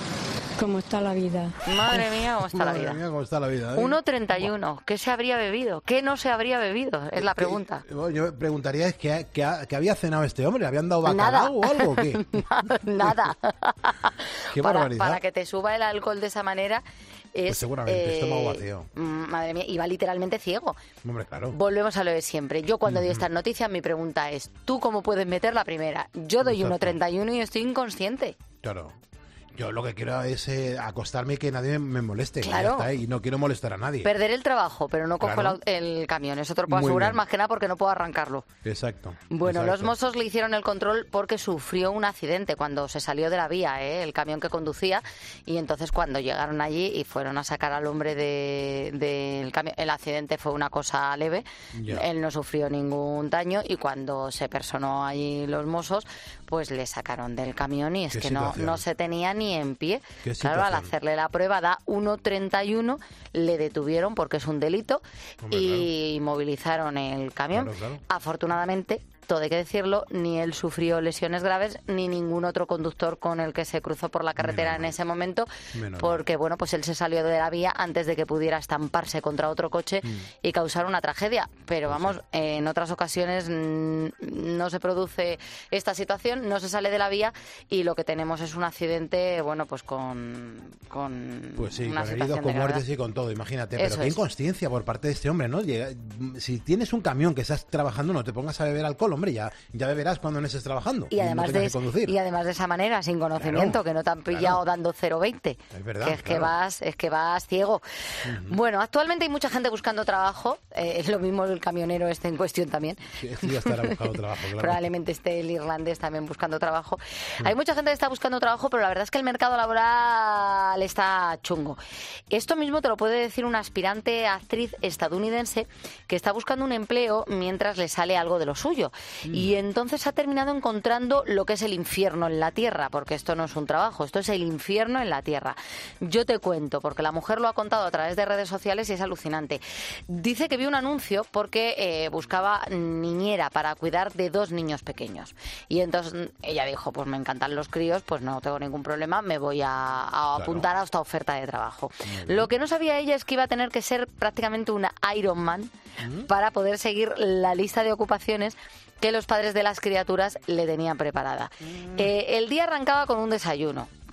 Speaker 19: cómo está la vida.
Speaker 13: Madre mía, cómo está la
Speaker 12: Madre
Speaker 13: vida.
Speaker 12: mía, cómo está la vida. ¿eh?
Speaker 13: uno coma treinta y uno. ¿Qué se habría bebido? ¿Qué no se habría bebido? Es la pregunta.
Speaker 12: Bueno, yo preguntaría, ¿es que, que, ha- que había cenado este hombre? ¿Le habían dado
Speaker 13: Nada.
Speaker 12: bacalao o algo o qué?
Speaker 13: Nada.
Speaker 12: Qué
Speaker 13: para,
Speaker 12: barbaridad.
Speaker 13: para que te suba el alcohol de esa manera es...
Speaker 12: Pues seguramente,
Speaker 13: eh,
Speaker 12: estómago vacío.
Speaker 13: mm, Madre mía, iba literalmente ciego.
Speaker 12: Hombre, claro.
Speaker 13: Volvemos a lo de siempre. Yo cuando doy estas noticias mi pregunta es, ¿tú cómo puedes meter la primera? Yo doy
Speaker 12: Exacto.
Speaker 13: uno coma treinta y uno y estoy inconsciente.
Speaker 12: Claro. Yo lo que quiero es eh, acostarme y que nadie me moleste. y ya
Speaker 13: Claro.
Speaker 12: está, y no quiero molestar a nadie.
Speaker 13: Perder el trabajo, pero no cojo
Speaker 12: Claro.
Speaker 13: el, au- el camión. Eso te lo puedo
Speaker 12: Muy
Speaker 13: asegurar,
Speaker 12: bien.
Speaker 13: más que nada porque no puedo arrancarlo.
Speaker 12: Exacto.
Speaker 13: Bueno,
Speaker 12: exacto.
Speaker 13: los Mossos le hicieron el control porque sufrió un accidente cuando se salió de la vía, ¿eh? El camión que conducía, y entonces cuando llegaron allí y fueron a sacar al hombre de- del camión, el accidente fue una cosa leve,
Speaker 12: Ya.
Speaker 13: él no sufrió ningún daño y cuando se personó allí los Mossos, pues le sacaron del camión y es
Speaker 12: Qué
Speaker 13: que no,
Speaker 12: situación.
Speaker 13: no se tenía ni en pie.
Speaker 12: Qué
Speaker 13: Claro, al
Speaker 12: situación.
Speaker 13: hacerle la prueba da uno coma treinta y uno, le detuvieron porque es un delito
Speaker 12: Hombre,
Speaker 13: y movilizaron el camión.
Speaker 12: Claro, claro.
Speaker 13: Afortunadamente, todo hay que decirlo, ni él sufrió lesiones graves, ni ningún otro conductor con el que se cruzó por la carretera
Speaker 12: Menos
Speaker 13: en
Speaker 12: mal.
Speaker 13: ese momento,
Speaker 12: Menos
Speaker 13: porque bueno, pues él se salió de la vía antes de que pudiera estamparse contra otro coche
Speaker 12: Mm.
Speaker 13: y causar una tragedia. Pero
Speaker 12: Pues
Speaker 13: vamos, en otras ocasiones mm, no se produce esta situación, no se sale de la vía y lo que tenemos es un accidente, bueno, pues con, con
Speaker 12: Pues sí,
Speaker 13: una
Speaker 12: con
Speaker 13: situación
Speaker 12: heridos,
Speaker 13: de
Speaker 12: con
Speaker 13: gravedad.
Speaker 12: muertes y con todo, imagínate.
Speaker 13: Eso
Speaker 12: Pero qué
Speaker 13: es.
Speaker 12: inconsciencia por parte de este hombre, ¿no? Llega- si tienes un camión que estás trabajando, no te pongas a beber alcohol, hombre, ya, ya beberás cuando no estés trabajando.
Speaker 13: Y además,
Speaker 12: no
Speaker 13: de,
Speaker 12: tengas que conducir.
Speaker 13: y además de esa manera, sin conocimiento,
Speaker 12: Claro,
Speaker 13: que no te han pillado dando cero coma veinte.
Speaker 12: Es verdad,
Speaker 13: Que es que
Speaker 12: claro.
Speaker 13: vas, es que vas ciego. Bueno, actualmente hay mucha gente buscando trabajo. eh, es lo mismo el camionero este en cuestión también.
Speaker 12: Sí, este ya estará buscando trabajo, claro.
Speaker 13: Probablemente esté el irlandés también buscando trabajo. Hay mucha gente que está buscando trabajo, pero la verdad es que el mercado laboral está chungo. Esto mismo te lo puede decir una aspirante actriz estadounidense que está buscando un empleo mientras le sale algo de lo suyo. Y entonces ha terminado encontrando lo que es el infierno en la tierra, porque esto no es un trabajo, esto es el infierno en la tierra. Yo te cuento, porque la mujer lo ha contado a través de redes sociales y es alucinante. Dice que vio un anuncio porque eh, buscaba niñera para cuidar de dos niños pequeños. Y entonces ella dijo, pues me encantan los críos, pues no tengo ningún problema, me voy a, a
Speaker 20: Claro.
Speaker 13: apuntar a esta oferta de trabajo. Lo que no sabía ella es que iba a tener que ser prácticamente una Iron Man para poder seguir la lista de ocupaciones que los padres de las criaturas le tenían preparada. Eh, el día arrancaba con un desayuno.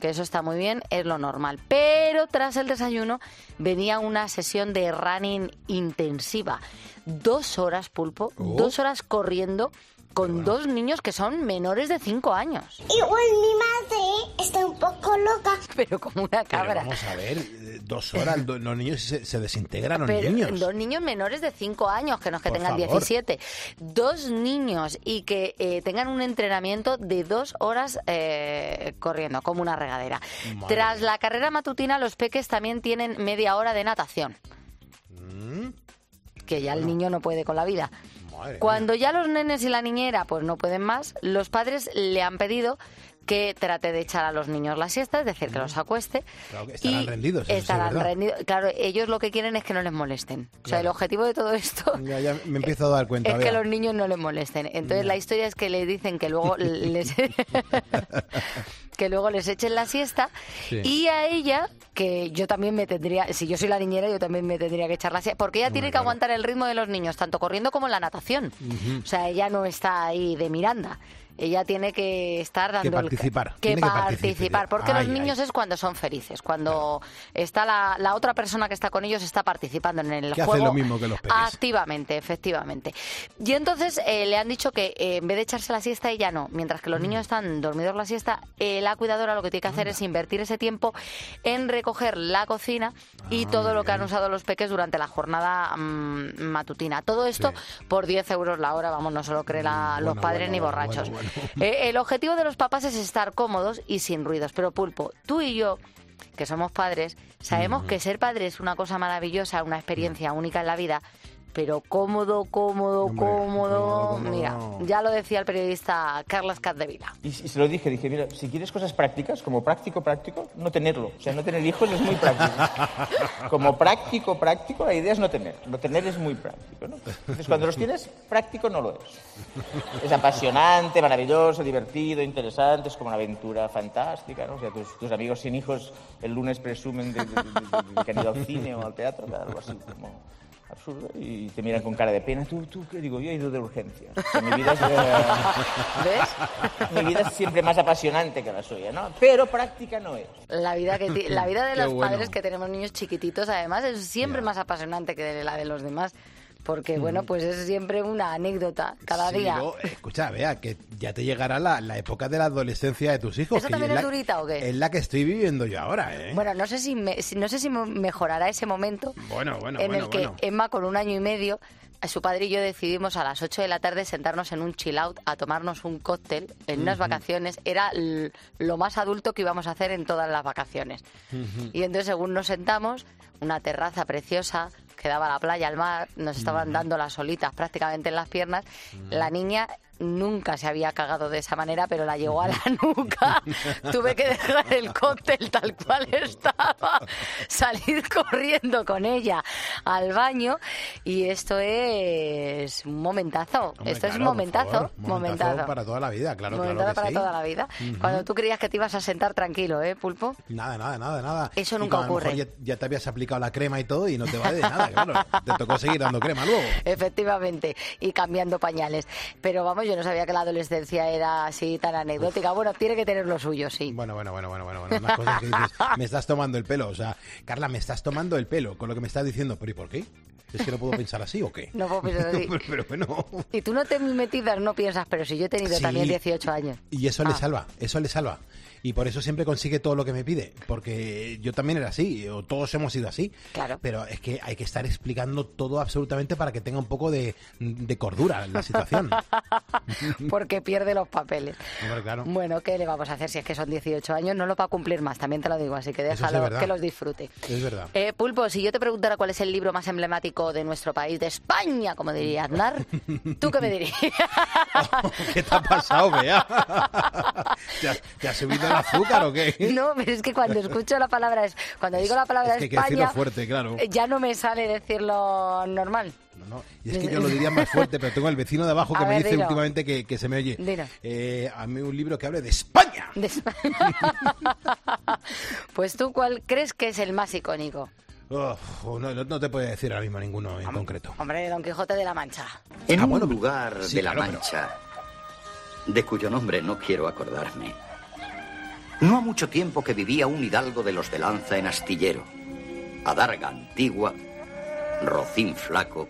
Speaker 13: que eso está muy bien, es lo normal. Pero tras el desayuno venía una sesión de running intensiva. Dos horas, Pulpo,
Speaker 12: Oh.
Speaker 13: dos horas corriendo con dos niños que son menores de cinco años.
Speaker 20: Igual mi madre está un poco loca.
Speaker 13: Pero como una
Speaker 12: Pero
Speaker 13: cabra.
Speaker 12: vamos a ver, eh, dos horas, do- los niños se, se desintegran, los
Speaker 13: Pero
Speaker 12: niños.
Speaker 13: dos niños menores de cinco años, que no es que
Speaker 12: Por
Speaker 13: tengan
Speaker 12: favor.
Speaker 13: diecisiete. Dos niños y que eh, tengan un entrenamiento de dos horas eh, corriendo, como una regadera.
Speaker 12: Madre
Speaker 13: Tras la carrera matutina, los peques también tienen media hora de natación,
Speaker 12: Mm,
Speaker 13: que ya el niño no puede con la vida.
Speaker 12: madre
Speaker 13: Cuando ya los nenes y la niñera pues no pueden más, los padres le han pedido que trate de echar a los niños la siesta, es decir, que los acueste.
Speaker 12: Claro que estarán
Speaker 13: y
Speaker 12: rendidos, eso sí es
Speaker 13: estarán
Speaker 12: verdad.
Speaker 13: rendidos. Claro, ellos lo que quieren es que no les molesten. O sea, el
Speaker 12: Claro.
Speaker 13: objetivo de todo esto
Speaker 12: Ya, ya me empiezo a dar cuenta.
Speaker 13: es que
Speaker 12: vea.
Speaker 13: los niños no les molesten. Entonces la historia es que le dicen que luego les que luego les echen la siesta
Speaker 12: Sí.
Speaker 13: y a ella, que yo también me tendría, si yo soy la niñera, yo también me tendría que echar la siesta, porque ella tiene que aguantar el ritmo de los niños, tanto corriendo como en la natación.
Speaker 12: Ujú.
Speaker 13: O sea, ella no está ahí de Miranda. Ella tiene que estar dando
Speaker 12: Que
Speaker 13: el-
Speaker 12: participar,
Speaker 13: que
Speaker 12: tiene que
Speaker 13: participar,
Speaker 12: participar.
Speaker 13: porque
Speaker 12: Ay,
Speaker 13: los niños es cuando son felices, cuando está la, la otra persona que está con ellos está participando en el
Speaker 12: Que hace
Speaker 13: juego
Speaker 12: lo mismo que los peques.
Speaker 13: activamente, efectivamente. Y entonces eh, le han dicho que eh, en vez de echarse la siesta ella no, mientras que los
Speaker 12: Mm.
Speaker 13: niños están dormidos la siesta, eh, la cuidadora lo que tiene que hacer es invertir ese tiempo en recoger la cocina y
Speaker 12: Ah,
Speaker 13: todo
Speaker 12: muy
Speaker 13: lo que han
Speaker 12: bien.
Speaker 13: usado los peques durante la jornada mm, matutina. Todo esto por diez euros la hora, vamos, no se lo creen la-
Speaker 12: Bueno,
Speaker 13: los padres
Speaker 12: bueno,
Speaker 13: ni
Speaker 12: bueno,
Speaker 13: borrachos.
Speaker 12: bueno, bueno.
Speaker 13: Eh, el objetivo de los papás es estar cómodos y sin ruidos. Pero Pulpo, tú y yo, que somos padres, sabemos que ser padre es una cosa maravillosa, una experiencia única en la vida. Pero cómodo, cómodo,
Speaker 21: Hombre,
Speaker 13: cómodo,
Speaker 21: cómodo, cómodo.
Speaker 13: mira, ya lo decía el periodista Carlos Capdevila.
Speaker 21: Y, y se lo dije, dije, mira, si quieres cosas prácticas, como práctico, práctico, no tenerlo. O sea, no tener hijos es muy práctico. Como práctico, práctico, la idea es no tener. No tener es muy práctico, ¿no? Entonces, cuando los tienes, práctico no lo es. Es apasionante, maravilloso, divertido, interesante, es como una aventura fantástica, ¿no? O sea, tus, tus amigos sin hijos el lunes presumen de, de- de- de- de que han ido al cine o al teatro, algo así como absurdo, y te miran con cara de pena. ¿Tú, tú qué digo? Yo he ido de urgencias. O sea, mi vida es, eh, mi vida es siempre más apasionante que la suya, ¿no? Pero práctica no es.
Speaker 13: La vida, que ti- la vida de
Speaker 21: Qué
Speaker 13: los
Speaker 21: bueno.
Speaker 13: padres que tenemos niños chiquititos, además, es siempre más apasionante que la de los demás. Porque, bueno, pues es siempre una anécdota cada
Speaker 12: Sí,
Speaker 13: día.
Speaker 12: luego, escucha, vea, que ya te llegará la, la época de la adolescencia de tus hijos.
Speaker 13: ¿Eso
Speaker 12: que
Speaker 13: también
Speaker 12: es
Speaker 13: es
Speaker 12: la-
Speaker 13: durita o qué?
Speaker 12: Es la que estoy viviendo yo ahora, ¿eh?
Speaker 13: Bueno, no sé si, me- si- no sé si mo- mejorará ese momento
Speaker 12: Bueno, bueno,
Speaker 13: en
Speaker 12: bueno,
Speaker 13: el que
Speaker 12: bueno.
Speaker 13: Emma, con un año y medio, a su padre y yo decidimos a las ocho de la tarde sentarnos en un chill out a tomarnos un cóctel en unas
Speaker 21: Ujú.
Speaker 13: vacaciones. Era l- lo más adulto que íbamos a hacer en todas las vacaciones. Y entonces, según nos sentamos, una terraza preciosa que daba a la playa, al mar, nos estaban dando las olitas prácticamente en las piernas. La niña nunca se había cagado de esa manera, pero la llegó a la nuca. Tuve que dejar el cóctel tal cual estaba, salir corriendo con ella al baño, y esto es un momentazo.
Speaker 12: Hombre,
Speaker 13: esto es un
Speaker 12: claro, por
Speaker 13: momentazo,
Speaker 12: favor,
Speaker 13: momentazo.
Speaker 12: para toda la vida, claro,
Speaker 13: Momentazo
Speaker 12: claro que
Speaker 13: para
Speaker 12: sí.
Speaker 13: toda la vida.
Speaker 12: Ujú.
Speaker 13: Cuando tú creías que te ibas a sentar tranquilo, ¿eh, Pulpo?
Speaker 12: Nada, nada, nada, nada.
Speaker 13: Eso
Speaker 12: Y
Speaker 13: nunca
Speaker 12: cuando a lo
Speaker 13: ocurre.
Speaker 12: mejor Ya, ya te habías aplicado la crema y todo y no te vale de nada, claro. Te tocó seguir dando crema luego.
Speaker 13: Efectivamente, y cambiando pañales. Pero vamos, yo no sabía que la adolescencia era así tan anecdótica. Bueno, tiene que tener lo suyo, sí.
Speaker 12: Bueno, bueno, bueno, bueno, bueno, bueno, unas cosas que dices, me estás tomando el pelo, o sea, Carla, me estás tomando el pelo con lo que me estás diciendo, pero ¿y por qué? ¿Es que no puedo pensar así o qué?
Speaker 13: No puedo pensar así.
Speaker 12: pero, pero bueno,
Speaker 13: Y tú no te metidas, no piensas, pero si yo he tenido
Speaker 12: Sí.
Speaker 13: también dieciocho años.
Speaker 12: y eso le
Speaker 13: Ah.
Speaker 12: salva, eso le salva. Y por eso siempre consigue todo lo que me pide, porque yo también era así, o todos hemos sido así.
Speaker 13: Claro.
Speaker 12: Pero es que hay que estar explicando todo absolutamente para que tenga un poco de, de cordura la situación.
Speaker 13: Porque pierde los papeles.
Speaker 12: Hombre, claro.
Speaker 13: Bueno, ¿qué le vamos a hacer si es que son dieciocho años? No lo va a cumplir más, también te lo digo, así que
Speaker 12: Eso sí es
Speaker 13: déjalo
Speaker 12: verdad.
Speaker 13: que los disfrute.
Speaker 12: Es verdad.
Speaker 13: Eh, Pulpo, si yo te preguntara cuál es el libro más emblemático de nuestro país, de España, como diría Aznar, ¿tú qué me dirías?
Speaker 12: ¿Qué te ha pasado, Bea? ¿Te has, te has subido el azúcar o qué?
Speaker 13: No, pero es que cuando escucho la palabra, es, cuando digo la palabra
Speaker 12: es que hay que decirlo
Speaker 13: España,
Speaker 12: fuerte, claro.
Speaker 13: eh, ya no me sale decirlo normal.
Speaker 12: Y es que yo lo diría más fuerte, pero tengo el vecino de abajo que
Speaker 13: A
Speaker 12: me
Speaker 13: ver,
Speaker 12: dice
Speaker 13: dilo.
Speaker 12: últimamente que, que se me oye.
Speaker 13: Dilo.
Speaker 12: Eh, a mí un libro que hable de España.
Speaker 13: De España. Pues tú, ¿cuál crees que es el más icónico?
Speaker 12: Uf, no, no te puedo decir ahora mismo ninguno en concreto.
Speaker 13: Hombre, Don Quijote de la Mancha.
Speaker 22: En
Speaker 12: Ah,
Speaker 22: un
Speaker 12: bueno,
Speaker 22: lugar
Speaker 12: sí,
Speaker 22: de la
Speaker 12: claro, pero-
Speaker 22: Mancha, de cuyo nombre no quiero acordarme,
Speaker 4: No ha mucho tiempo que vivía un hidalgo de los de lanza en Astillero, adarga antigua, rocín flaco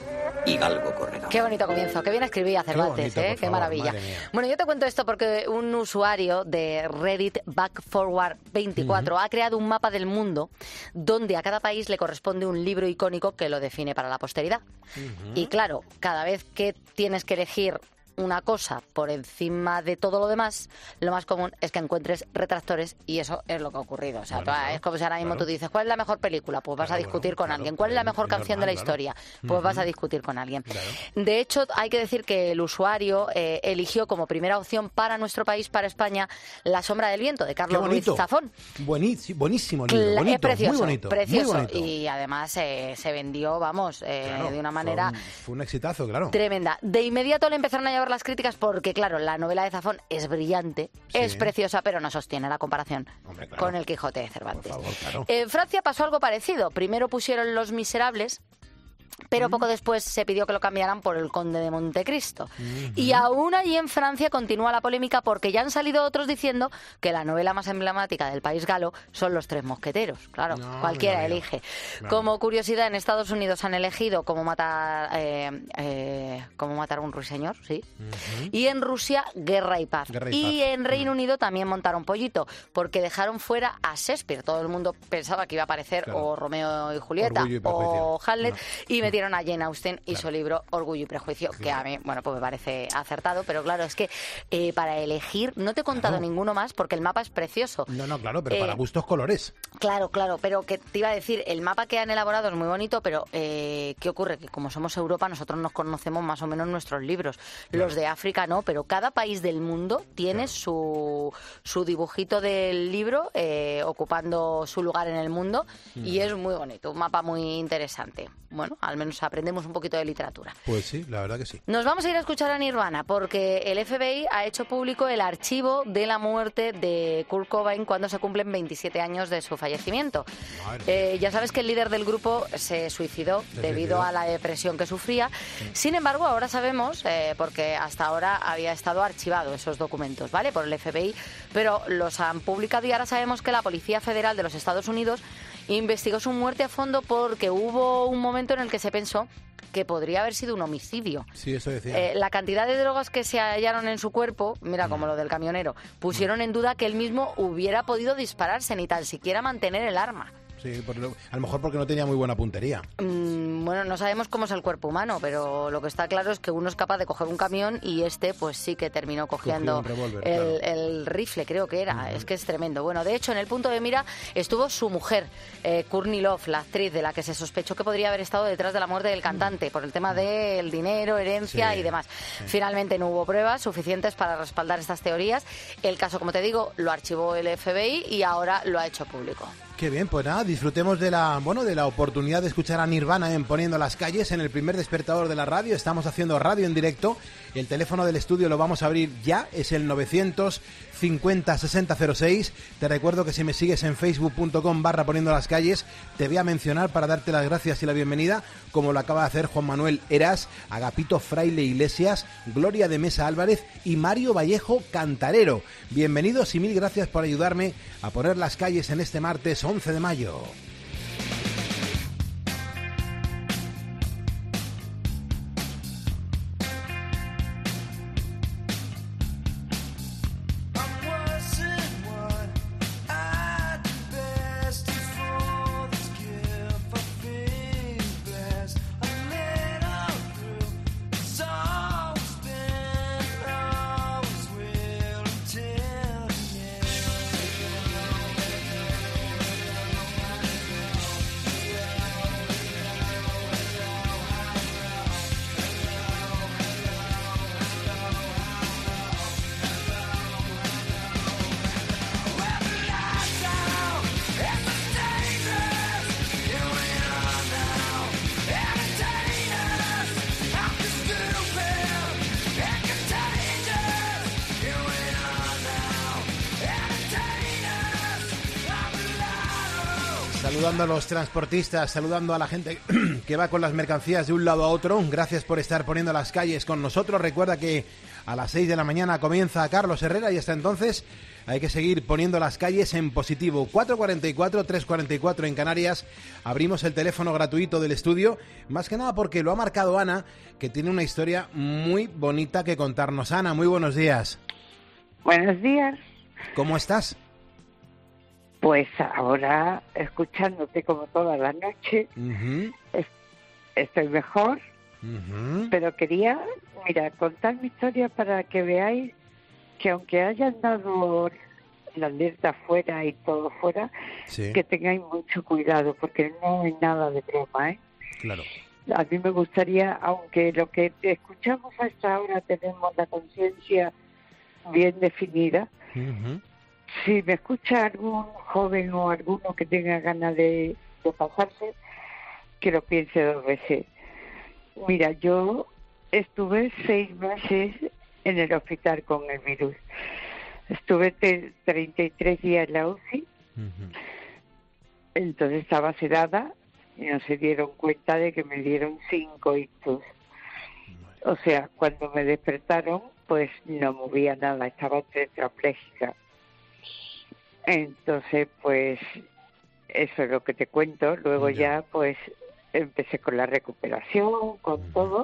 Speaker 4: y galgo corredor.
Speaker 13: Qué bonito comienzo, qué bien escribía Cervantes,
Speaker 4: Qué bonito,
Speaker 13: ¿eh?
Speaker 4: por
Speaker 13: Qué
Speaker 4: favor,
Speaker 13: maravilla.
Speaker 4: madre mía.
Speaker 13: Bueno, yo te cuento esto porque un usuario de Reddit Backforward veinticuatro uh-huh. ha creado un mapa del mundo donde a cada país le corresponde un libro icónico que lo define para la posteridad. Uh-huh. Y claro, cada vez que tienes que elegir una cosa por encima de todo lo demás, lo más común es que encuentres retractores y eso es lo que ha ocurrido. O sea,
Speaker 4: Bueno,
Speaker 13: tú-
Speaker 4: claro,
Speaker 13: es como si ahora mismo
Speaker 4: claro.
Speaker 13: tú dices, ¿cuál es la mejor película? Pues vas
Speaker 4: Claro,
Speaker 13: a discutir
Speaker 4: bueno,
Speaker 13: con
Speaker 4: claro,
Speaker 13: alguien. ¿Cuál es la mejor
Speaker 4: es
Speaker 13: canción de la
Speaker 4: normal, claro.
Speaker 13: historia? Pues
Speaker 4: Ujú.
Speaker 13: vas a discutir con alguien. De hecho, hay que decir que el usuario eh, eligió como primera opción para nuestro país, para España, La sombra del viento, de
Speaker 12: Qué
Speaker 13: Carlos Ruiz
Speaker 12: bonito.
Speaker 13: Zafón.
Speaker 12: Buenísimo, buenísimo libro,
Speaker 13: Cla-
Speaker 12: bonito,
Speaker 13: es precioso,
Speaker 12: muy bonito,
Speaker 13: precioso.
Speaker 12: muy bonito.
Speaker 13: Y además eh, se vendió, vamos, eh,
Speaker 12: Claro,
Speaker 13: de una
Speaker 12: fue
Speaker 13: manera
Speaker 12: un- Fue un exitazo, claro.
Speaker 13: tremenda. De inmediato le empezaron a llevar las críticas porque, claro, la novela de Zafón es brillante,
Speaker 12: Sí.
Speaker 13: es preciosa, pero no sostiene la comparación
Speaker 12: Hombre, claro.
Speaker 13: con el Quijote de Cervantes.
Speaker 12: Por favor, claro.
Speaker 13: En Francia pasó algo parecido. Primero pusieron Los Miserables, pero
Speaker 12: Mm.
Speaker 13: poco después se pidió que lo cambiaran por El Conde de Montecristo. Y aún allí en Francia continúa la polémica porque ya han salido otros diciendo que la novela más emblemática del país galo son Los Tres Mosqueteros. Claro,
Speaker 4: No,
Speaker 13: cualquiera
Speaker 4: mira, mira.
Speaker 13: elige.
Speaker 4: Claro.
Speaker 13: Como curiosidad, en Estados Unidos han elegido cómo matar, eh, eh, cómo matar a un ruiseñor, sí. Y en Rusia, Guerra y Paz.
Speaker 4: Guerra y
Speaker 13: y
Speaker 4: Paz.
Speaker 13: en Reino Unido también montaron pollito, porque dejaron fuera a Shakespeare. Todo el mundo pensaba que iba a aparecer
Speaker 4: Claro.
Speaker 13: o Romeo y Julieta
Speaker 4: Orgullo y Prejuicio.
Speaker 13: o Hamlet,
Speaker 4: No.
Speaker 13: y metieron a Jane Austen y su libro Orgullo y Prejuicio, que a mí, bueno, pues me parece acertado, pero claro, es que eh, para elegir, no te he contado
Speaker 12: Claro.
Speaker 13: ninguno más porque el mapa es precioso.
Speaker 12: No, no, claro, pero
Speaker 13: Eh,
Speaker 12: para gustos colores.
Speaker 13: Claro, claro, pero que te iba a decir, el mapa que han elaborado es muy bonito, pero eh, ¿qué ocurre? Que como somos Europa, nosotros nos conocemos más o menos nuestros libros. Los de África no, pero cada país del mundo tiene su, su dibujito del libro eh, ocupando su lugar en el mundo y
Speaker 12: Mm.
Speaker 13: es muy bonito, un mapa muy interesante. Bueno, al menos aprendemos un poquito de literatura.
Speaker 12: Pues sí, la verdad que sí.
Speaker 13: Nos vamos a ir a escuchar a Nirvana porque el F B I ha hecho público el archivo de la muerte de Kurt Cobain cuando se cumplen veintisiete años de su fallecimiento. Eh, ya sabes que el líder del grupo se suicidó
Speaker 4: Se
Speaker 13: debido
Speaker 4: suicidó.
Speaker 13: a la depresión que sufría. Sin embargo, ahora sabemos, eh, porque hasta ahora había estado archivado esos documentos, ¿vale? Por el F B I, pero los han publicado y ahora sabemos que la Policía Federal de los Estados Unidos investigó su muerte a fondo porque hubo un momento en el que se pensó que podría haber sido un homicidio.
Speaker 12: Sí, eso decía.
Speaker 13: Eh, la cantidad de drogas que se hallaron en su cuerpo, mira como lo del camionero, pusieron en duda que él mismo hubiera podido dispararse, ni tan siquiera mantener el arma.
Speaker 12: Sí, por lo- a lo mejor porque no tenía muy buena puntería.
Speaker 13: Mm, bueno, no sabemos cómo es el cuerpo humano, pero lo que está claro es que uno es capaz de coger un camión y este pues sí que terminó cogiendo
Speaker 4: Cogió un revólver,
Speaker 13: el,
Speaker 4: claro.
Speaker 13: el rifle, creo que era. Es que es tremendo. Bueno, de hecho, en el punto de mira estuvo su mujer, eh, Courtney Love, la actriz de la que se sospechó que podría haber estado detrás de la muerte del cantante por el tema del dinero, herencia
Speaker 4: Sí,
Speaker 13: y demás. Finalmente no hubo pruebas suficientes para respaldar estas teorías. El caso, como te digo, lo archivó el F B I y ahora lo ha hecho público.
Speaker 12: Qué bien, pues nada, disfrutemos de la, bueno, de la oportunidad de escuchar a Nirvana en Poniendo las Calles en el primer despertador de la radio. Estamos haciendo radio en directo. El teléfono del estudio lo vamos a abrir ya, es el novecientos cincuenta sesenta cero seis. Te recuerdo que si me sigues en facebook.com barra Poniendo las Calles, te voy a mencionar para darte las gracias y la bienvenida, como lo acaba de hacer Juan Manuel Eras, Agapito Fraile Iglesias, Gloria de Mesa Álvarez y Mario Vallejo Cantarero. Bienvenidos y mil gracias por ayudarme a poner las calles en este martes once de mayo. Saludando a los transportistas, saludando a la gente que va con las mercancías de un lado a otro. Gracias por estar poniendo las calles con nosotros. Recuerda que A las seis de la mañana comienza Carlos Herrera y hasta entonces hay que seguir poniendo las calles en positivo. cuatro cuarenta y cuatro, tres cuarenta y cuatro en Canarias. Abrimos el teléfono gratuito del estudio, más que nada porque lo ha marcado Ana, que tiene una historia muy bonita que contarnos. Ana, muy buenos días.
Speaker 6: Buenos días.
Speaker 12: ¿Cómo estás?
Speaker 6: Pues ahora, escuchándote como toda la noche,
Speaker 12: Uh-huh.
Speaker 6: es- estoy mejor,
Speaker 12: Uh-huh.
Speaker 6: pero quería, mira, contar mi historia para que veáis que aunque hayan dado la alerta fuera y todo fuera,
Speaker 12: Sí.
Speaker 6: que tengáis mucho cuidado, porque no es nada de broma, ¿eh?
Speaker 12: Claro.
Speaker 6: A mí me gustaría, aunque lo que escuchamos hasta ahora tenemos la conciencia bien definida,
Speaker 12: Uh-huh.
Speaker 6: si me escucha algún joven o alguno que tenga ganas de, de pasarse, que lo piense dos veces. Mira, yo estuve seis meses en el hospital con el virus. Estuve te- treinta y tres días en la U C I, entonces estaba sedada y no se dieron cuenta de que me dieron cinco ictus. O sea, cuando me despertaron, pues no movía nada, estaba tetrapléjica. Entonces, pues, eso es lo que te cuento. Luego ya, pues, empecé con la recuperación, con todo,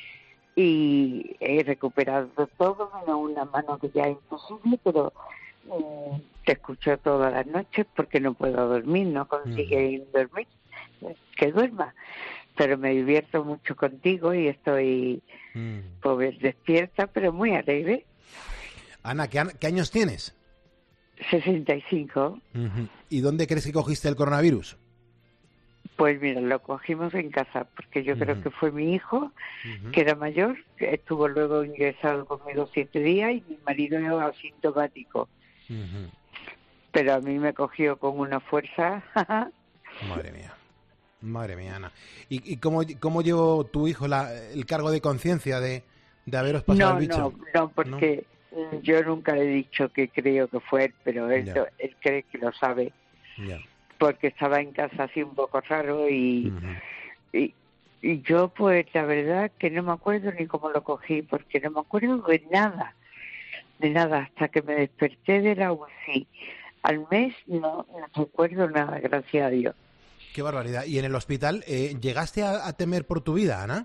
Speaker 6: y he recuperado todo, menos una mano que ya es imposible, pero mm, te escucho todas las noches porque no puedo dormir, no consigue dormir, que duerma. Pero me divierto mucho contigo y estoy, pues, despierta, pero muy alegre.
Speaker 12: Ana, ¿qué, an- qué años tienes?
Speaker 6: sesenta y cinco.
Speaker 12: Uh-huh. ¿Y dónde crees que cogiste el coronavirus?
Speaker 6: Pues mira, lo cogimos en casa, porque yo creo que fue mi hijo, que era mayor, que estuvo luego ingresado conmigo siete días, y mi marido era asintomático.
Speaker 12: Uh-huh.
Speaker 6: Pero a mí me cogió con una fuerza.
Speaker 12: Madre mía. Madre mía, Ana. ¿Y, y cómo, cómo llevó tu hijo la, el cargo de conciencia de, de haberos pasado
Speaker 6: No,
Speaker 12: el bicho?
Speaker 6: no, no, porque mm, yo nunca le he dicho que creo que fue él, pero él,
Speaker 12: Ya.
Speaker 6: lo- él cree que lo sabe,
Speaker 12: Ya.
Speaker 6: porque estaba en casa así un poco raro y, y, y yo pues la verdad que no me acuerdo ni cómo lo cogí, porque no me acuerdo de nada, de nada, hasta que me desperté de la U C I. Al mes no, no recuerdo nada, gracias a Dios.
Speaker 12: Qué barbaridad. ¿Y en el hospital eh, llegaste a, a temer por tu vida, Ana?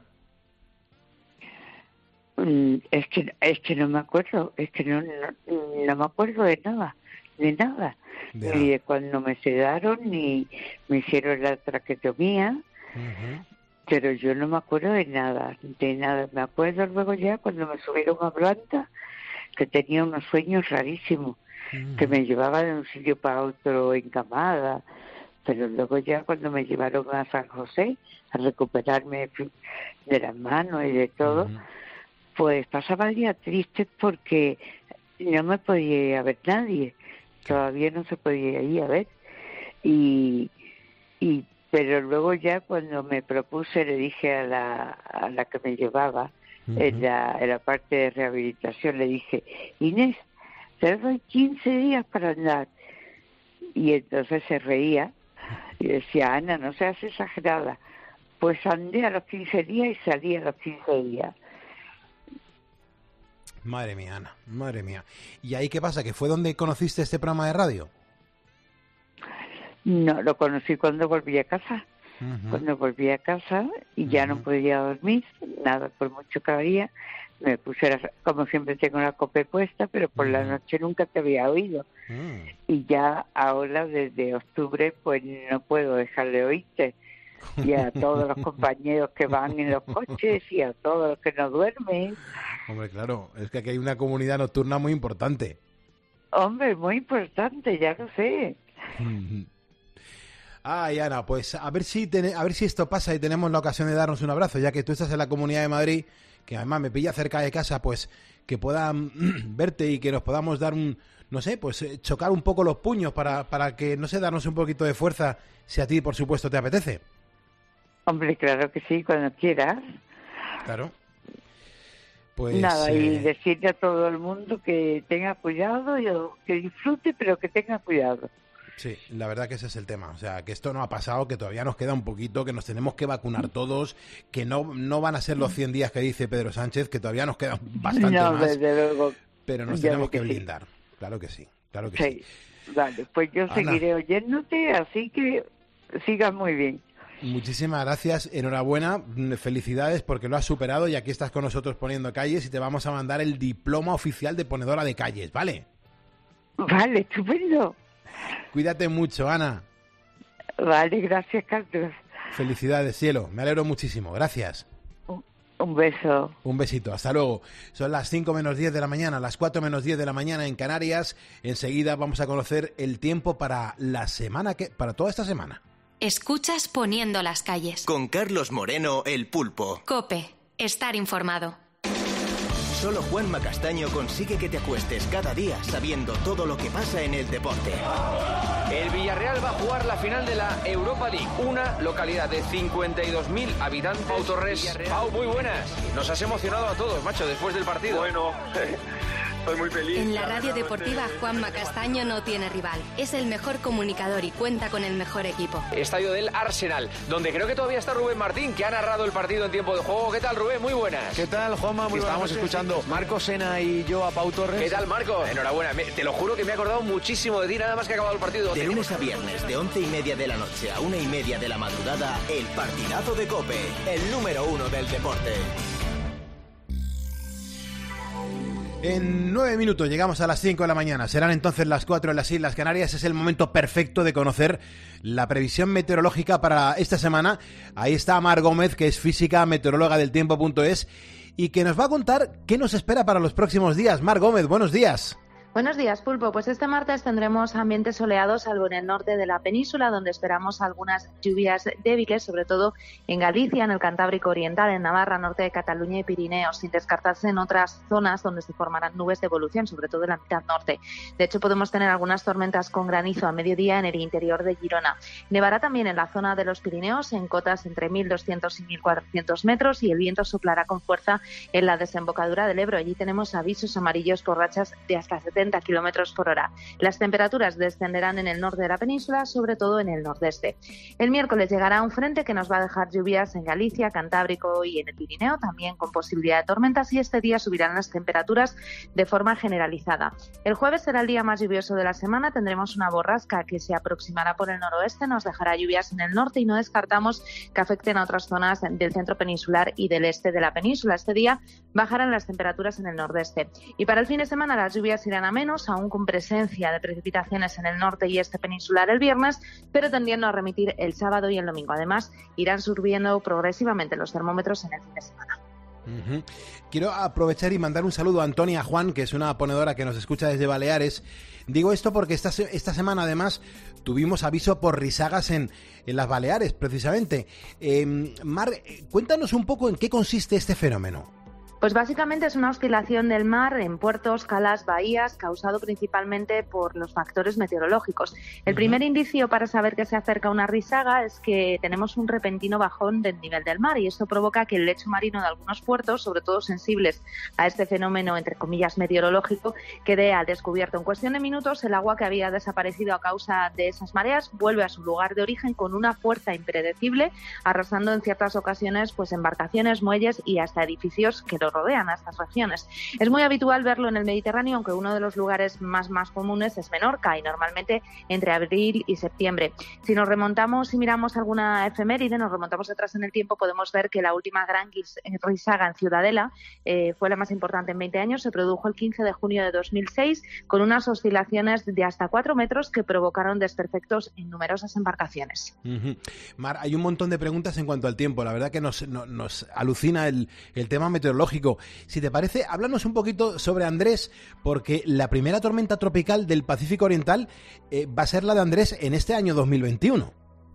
Speaker 6: Mm, Es que es que no me acuerdo, es que no, no, no me acuerdo de nada, de nada.
Speaker 12: Ya.
Speaker 6: Ni de cuando me sedaron, ni me hicieron la traquetomía, pero yo no me acuerdo de nada, de nada. Me acuerdo luego ya cuando me subieron a planta, que tenía unos sueños rarísimos, que me llevaba de un sitio para otro encamada, pero luego ya cuando me llevaron a San José a recuperarme de las manos y de todo, pues pasaba el día triste porque no me podía ir a ver nadie, todavía no se podía ir a ver, y, y pero luego ya cuando me propuse le dije a la, a la que me llevaba en, la, en la parte de rehabilitación, le dije, Inés, te doy quince días para andar, y entonces se reía y decía, Ana, no seas exagerada, pues andé a los quince días y salí a los quince días.
Speaker 12: Madre mía, Ana. Madre mía. ¿Y ahí qué pasa? ¿Que fue donde conociste este programa de radio?
Speaker 6: No, lo conocí cuando volví a casa. Cuando volví a casa y ya no podía dormir, nada, por mucho que había, me puse, la- como siempre tengo la cope puesta, pero por la noche nunca te había oído. Y ya ahora, desde octubre, pues no puedo dejar de oírte. Y a todos los compañeros que van en los coches y a todos los que no duermen.
Speaker 12: Hombre, claro. Es que aquí hay una comunidad nocturna muy importante.
Speaker 6: Hombre, muy importante, ya lo sé.
Speaker 12: Ay, Ana, pues a ver si tene- a ver si esto pasa y tenemos la ocasión de darnos un abrazo, ya que tú estás en la Comunidad de Madrid, que además me pilla cerca de casa, pues que puedan verte y que nos podamos dar un, no sé, pues eh, chocar un poco los puños para, para que, no sé, darnos un poquito de fuerza, si a ti, por supuesto, te apetece.
Speaker 6: Hombre, claro que sí, cuando quieras.
Speaker 12: Claro. Pues,
Speaker 6: Nada, y
Speaker 12: eh,
Speaker 6: decirle a todo el mundo que tenga cuidado, y que disfrute, pero que tenga cuidado.
Speaker 12: Sí, la verdad que ese es el tema. O sea, que esto no ha pasado, que todavía nos queda un poquito, que nos tenemos que vacunar todos, que no, no van a ser los cien días que dice Pedro Sánchez, que todavía nos quedan bastante
Speaker 6: No,
Speaker 12: más.
Speaker 6: desde luego.
Speaker 12: Pero nos
Speaker 6: Ya
Speaker 12: tenemos
Speaker 6: ve que
Speaker 12: que
Speaker 6: sí.
Speaker 12: blindar. Claro que sí, claro que
Speaker 6: Sí.
Speaker 12: sí.
Speaker 6: Vale, pues yo
Speaker 12: Ana.
Speaker 6: seguiré oyéndote, así que sigas muy bien.
Speaker 12: Muchísimas gracias, enhorabuena, felicidades porque lo has superado y aquí estás con nosotros poniendo calles y te vamos a mandar el diploma oficial de ponedora de calles, ¿vale?
Speaker 6: Vale, estupendo.
Speaker 12: Cuídate mucho, Ana.
Speaker 6: Vale, gracias, Carlos.
Speaker 12: Felicidades, cielo, me alegro muchísimo, gracias.
Speaker 6: Un beso.
Speaker 12: Un besito, hasta luego. Son las cinco menos diez de la mañana, las cuatro menos diez de la mañana en Canarias. Enseguida vamos a conocer el tiempo para la semana que, para toda esta semana.
Speaker 3: Escuchas Poniendo las calles.
Speaker 2: Con Carlos Moreno, el pulpo.
Speaker 3: Cope, estar informado.
Speaker 2: Solo Juanma Castaño consigue que te acuestes cada día sabiendo todo lo que pasa en el deporte.
Speaker 7: El Villarreal va a jugar la final de la Europa League, una localidad de cincuenta y dos mil habitantes. Pau Torres, Pau, muy buenas. Nos has emocionado a todos, macho, después del partido.
Speaker 22: Bueno, estoy muy feliz.
Speaker 3: En la radio deportiva, Juanma Castaño no tiene rival. Es el mejor comunicador y cuenta con el mejor equipo.
Speaker 7: Estadio del Arsenal, donde creo que todavía está Rubén Martín, que ha narrado el partido en tiempo de juego. ¿Qué tal, Rubén? Muy buenas.
Speaker 23: ¿Qué tal, Juanma? Muy buenas
Speaker 7: Estamos
Speaker 23: noches.
Speaker 7: escuchando
Speaker 23: Marco Sena y yo a Pau Torres.
Speaker 7: ¿Qué tal, Marco? Enhorabuena. Me- te lo juro que me he acordado muchísimo de ti, nada más que ha acabado el partido.
Speaker 2: De lunes a viernes, de once y media de la noche a una y media de la madrugada, el partidazo de COPE, el número uno del deporte.
Speaker 12: En nueve minutos llegamos a las cinco de la mañana. Serán entonces las cuatro en las Islas Canarias. Es el momento perfecto de conocer la previsión meteorológica para esta semana. Ahí está Mar Gómez, que es física meteoróloga del tiempo punto es y que nos va a contar qué nos espera para los próximos días. Mar Gómez, buenos días.
Speaker 24: Buenos días, Pulpo. Pues este martes tendremos ambientes soleados, salvo en el norte de la península, donde esperamos algunas lluvias débiles, sobre todo en Galicia, en el Cantábrico Oriental, en Navarra, norte de Cataluña y Pirineos, sin descartarse en otras zonas donde se formarán nubes de evolución, sobre todo en la mitad norte. De hecho, podemos tener algunas tormentas con granizo a mediodía en el interior de Girona. Nevará también en la zona de los Pirineos, en cotas entre mil doscientos y mil cuatrocientos metros, y el viento soplará con fuerza en la desembocadura del Ebro. Allí tenemos avisos amarillos por rachas de hasta setenta kilómetros por hora. Las temperaturas descenderán en el norte de la península, sobre todo en el nordeste. El miércoles llegará un frente que nos va a dejar lluvias en Galicia, Cantábrico y en el Pirineo, también con posibilidad de tormentas, y este día subirán las temperaturas de forma generalizada. El jueves será el día más lluvioso de la semana. Tendremos una borrasca que se aproximará por el noroeste, nos dejará lluvias en el norte y no descartamos que afecten a otras zonas del centro peninsular y del este de la península. Este día bajarán las temperaturas en el nordeste. Y para el fin de semana las lluvias irán a menos, aún con presencia de precipitaciones en el norte y este peninsular el viernes, pero tendiendo a remitir el sábado y el domingo. Además, irán subiendo progresivamente los termómetros en el fin de semana.
Speaker 12: Uh-huh. Quiero aprovechar y mandar un saludo a Antonia Juan, que es una ponedora que nos escucha desde Baleares. Digo esto porque esta, se- esta semana además tuvimos aviso por risagas en, en las Baleares, precisamente. Eh, Mar, eh, cuéntanos un poco en qué consiste este fenómeno.
Speaker 24: Pues básicamente es una oscilación del mar en puertos, calas, bahías, causado principalmente por los factores meteorológicos. El primer indicio para saber que se acerca una risaga es que tenemos un repentino bajón del nivel del mar, y esto provoca que el lecho marino de algunos puertos, sobre todo sensibles a este fenómeno, entre comillas, meteorológico, quede al descubierto. En cuestión de minutos, el agua que había desaparecido a causa de esas mareas vuelve a su lugar de origen con una fuerza impredecible, arrasando en ciertas ocasiones pues embarcaciones, muelles y hasta edificios que lo rodean a estas regiones. Es muy habitual verlo en el Mediterráneo, aunque uno de los lugares más, más comunes es Menorca, y normalmente entre abril y septiembre. Si nos remontamos y miramos alguna efeméride, nos remontamos atrás en el tiempo, podemos ver que la última gran guis- risaga en Ciudadela eh, fue la más importante en veinte años, se produjo el quince de junio de dos mil seis, con unas oscilaciones de hasta cuatro metros que provocaron desperfectos en numerosas embarcaciones.
Speaker 12: Uh-huh. Mar, hay un montón de preguntas en cuanto al tiempo. La verdad que nos, no, nos alucina el, el tema meteorológico. Si te parece, háblanos un poquito sobre Andrés, porque la primera tormenta tropical del Pacífico Oriental eh, va a ser la de Andrés en este año dos mil veintiuno.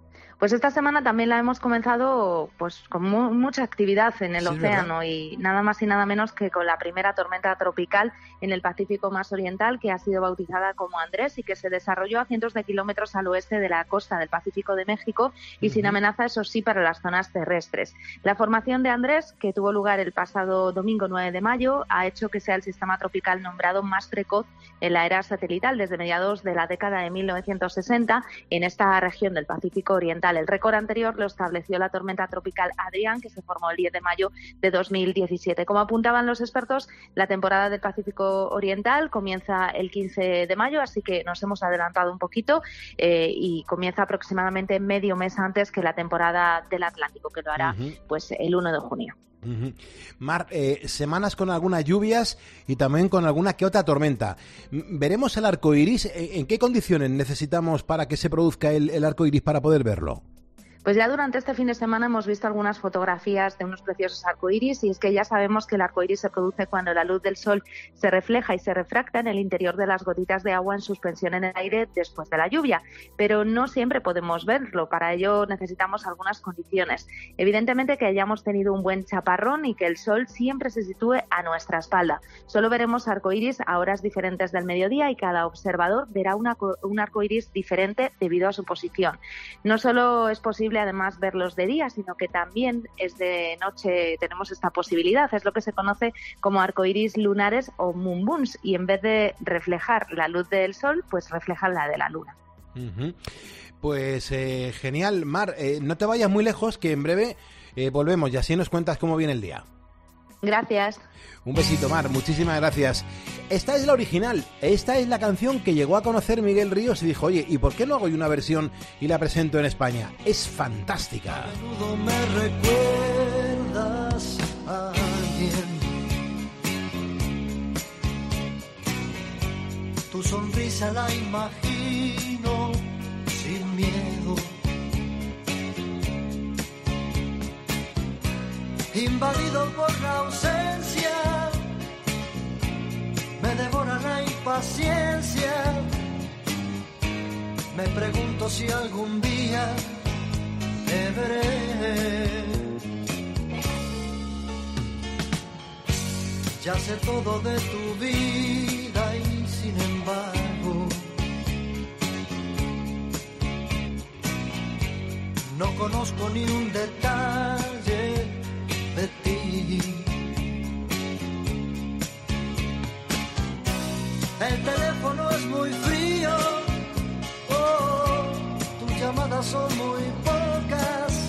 Speaker 24: Pues esta semana también la hemos comenzado pues con mu- mucha actividad en el
Speaker 5: Sí, es
Speaker 24: océano
Speaker 5: verdad.
Speaker 24: y nada más y nada menos que con la primera tormenta tropical en el Pacífico más oriental, que ha sido bautizada como Andrés y que se desarrolló a cientos de kilómetros al oeste de la costa del Pacífico de México y sin amenaza, eso sí, para las zonas terrestres. La formación de Andrés, que tuvo lugar el pasado domingo nueve de mayo, ha hecho que sea el sistema tropical nombrado más precoz en la era satelital desde mediados de la década de mil novecientos sesenta en esta región del Pacífico oriental. El récord anterior lo estableció la tormenta tropical Adrián, que se formó el diez de mayo de dos mil diecisiete. Como apuntaban los expertos, la temporada del Pacífico oriental comienza el quince de mayo, así que nos hemos adelantado un poquito eh, y comienza aproximadamente medio mes antes que la temporada del Atlántico, que lo hará
Speaker 12: Ujú.
Speaker 24: pues el uno de junio.
Speaker 12: Ujú. Mar, eh, semanas con algunas lluvias y también con alguna que otra tormenta. M- ¿Veremos el arco iris? ¿En en qué condiciones necesitamos para que se produzca el, el arco iris para poder verlo?
Speaker 24: Pues ya durante este fin de semana hemos visto algunas fotografías de unos preciosos arcoíris, y es que ya sabemos que el arcoíris se produce cuando la luz del sol se refleja y se refracta en el interior de las gotitas de agua en suspensión en el aire después de la lluvia, pero no siempre podemos verlo. Para ello necesitamos algunas condiciones. Evidentemente, que hayamos tenido un buen chaparrón y que el sol siempre se sitúe a nuestra espalda. Solo veremos arcoíris a horas diferentes del mediodía y cada observador verá una, un arcoíris diferente debido a su posición. No solo es posible además verlos de día, sino que también es de noche. Tenemos esta posibilidad, es lo que se conoce como arcoíris lunares o moonboons, y en vez de reflejar la luz del sol, pues reflejan la de la luna.
Speaker 12: Ujú. Pues eh, genial, Mar, eh, no te vayas muy lejos, que en breve eh, volvemos y así nos cuentas cómo viene el día.
Speaker 24: Gracias.
Speaker 12: Un besito, Mar, muchísimas gracias. Esta es la original, esta es la canción que llegó a conocer Miguel Ríos y dijo, oye, ¿y por qué no hago yo una versión y la presento en España? Es fantástica.
Speaker 17: menudo me recuerdas a alguien. Tu sonrisa la imagino sin miedo, invadido por la ausencia, me devora la impaciencia. Me pregunto si algún día te veré. Ya sé todo de tu vida y sin embargo no conozco ni un detalle de ti. El teléfono es muy frío, oh, tus llamadas son muy pocas.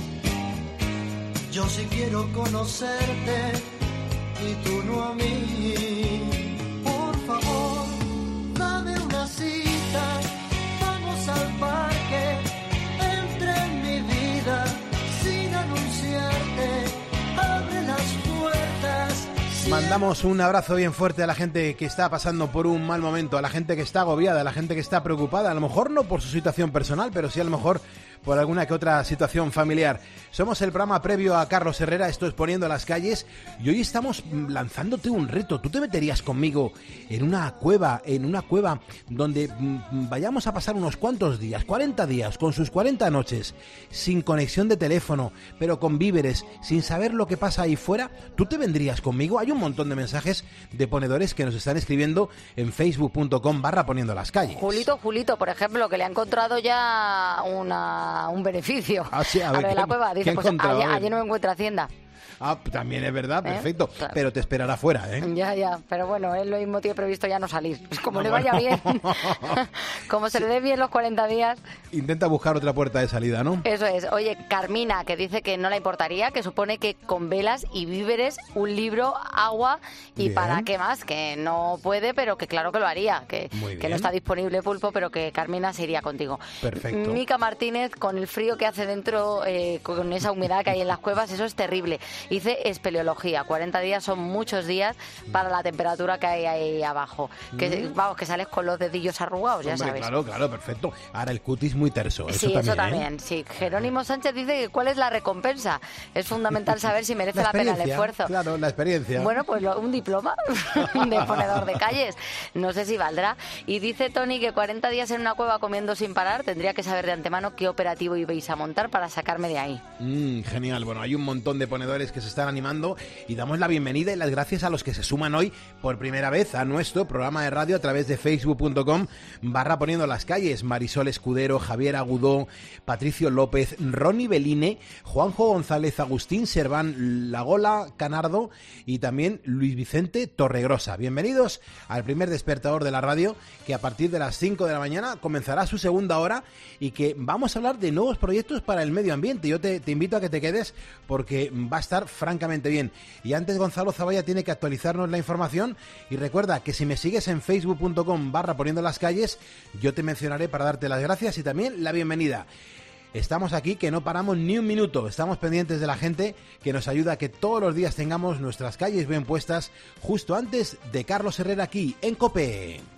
Speaker 17: Yo sí quiero conocerte y tú no a mí. Por favor, dame una cita, vamos al parque, entra en mi vida sin anunciarte, abre las puertas.
Speaker 12: Mandamos un abrazo bien fuerte a la gente que está pasando por un mal momento, a la gente que está agobiada, a la gente que está preocupada, a lo mejor no por su situación personal, pero sí a lo mejor por alguna que otra situación familiar. Somos el programa previo a Carlos Herrera, esto es Poniendo las Calles, y hoy estamos lanzándote un reto. ¿Tú te meterías conmigo en una cueva, en una cueva donde mm, vayamos a pasar unos cuantos días, cuarenta días, con sus cuarenta noches, sin conexión de teléfono, pero con víveres, sin saber lo que pasa ahí fuera? ¿Tú te vendrías conmigo? Hay un montón de mensajes de ponedores que nos están escribiendo en facebook punto com barra Poniendo las Calles.
Speaker 13: Julito, Julito, por ejemplo, que le ha encontrado ya una, un beneficio
Speaker 12: Ah, sí, a ver,
Speaker 13: lo de la
Speaker 12: ¿qué-
Speaker 13: cueva.
Speaker 12: qué
Speaker 13: Dice,
Speaker 12: ha
Speaker 13: pues
Speaker 12: encontrado?
Speaker 13: allí,
Speaker 12: A ver.
Speaker 13: allí no me encuentra Hacienda.
Speaker 12: Ah, también es verdad,
Speaker 13: ¿Eh?
Speaker 12: perfecto,
Speaker 13: Claro.
Speaker 12: pero te esperará fuera, ¿eh?
Speaker 13: Ya, ya, pero bueno, él lo mismo tiene previsto ya no salir. Pues como
Speaker 12: Ah,
Speaker 13: le
Speaker 12: bueno.
Speaker 13: vaya bien, como se le dé bien los cuarenta días,
Speaker 12: Intenta buscar otra puerta de salida, ¿no?
Speaker 13: eso es. Oye, Carmina, que dice que no le importaría, que supone que con velas y víveres, un libro, agua y
Speaker 12: Bien.
Speaker 13: para qué más, que no puede, pero que claro que lo haría, que,
Speaker 12: Muy
Speaker 13: que
Speaker 12: bien.
Speaker 13: no está disponible Pulpo, pero que Carmina se iría contigo.
Speaker 12: Perfecto.
Speaker 13: Mica Martínez, con el frío que hace dentro, eh, con esa humedad que hay en las cuevas, eso es terrible. Hice espeleología. cuarenta días son muchos días para la temperatura que hay ahí abajo. Que,
Speaker 12: Mm.
Speaker 13: vamos, que sales con los dedillos arrugados, ya
Speaker 12: Hombre,
Speaker 13: sabes.
Speaker 12: claro, claro, perfecto. Ahora el cutis muy terso. Eso
Speaker 13: Sí,
Speaker 12: también,
Speaker 13: eso también,
Speaker 12: ¿eh?
Speaker 13: sí. Jerónimo Sánchez dice que cuál es la recompensa. Es fundamental saber si merece la, pena el
Speaker 12: experiencia,
Speaker 13: esfuerzo.
Speaker 12: Claro, la experiencia.
Speaker 13: Bueno, pues lo- un diploma de ponedor de calles. No sé si valdrá. Y dice Tony que cuarenta días en una cueva comiendo sin parar, tendría que saber de antemano qué operativo ibais a montar para sacarme de ahí.
Speaker 12: Mm, genial. Bueno, hay un montón de ponedores que se están animando y damos la bienvenida y las gracias a los que se suman hoy por primera vez a nuestro programa de radio a través de facebook punto com barra poniendo las calles. Marisol Escudero, Javier Agudó, Patricio López, Ronnie Beline, Juanjo González, Agustín Serván, Lagola Canardo y también Luis Vicente Torregrosa. Bienvenidos al primer despertador de la radio, que a partir de las cinco de la mañana comenzará su segunda hora y que vamos a hablar de nuevos proyectos para el medio ambiente. Yo te, te invito a que te quedes porque va a estar francamente bien. Y antes Gonzalo Zavalla tiene que actualizarnos la información y recuerda que si me sigues en facebook punto com barra poniendo las calles, yo te mencionaré para darte las gracias y también la bienvenida. Estamos aquí que no paramos ni un minuto, estamos pendientes de la gente que nos ayuda a que todos los días tengamos nuestras calles bien puestas justo antes de Carlos Herrera aquí en COPE.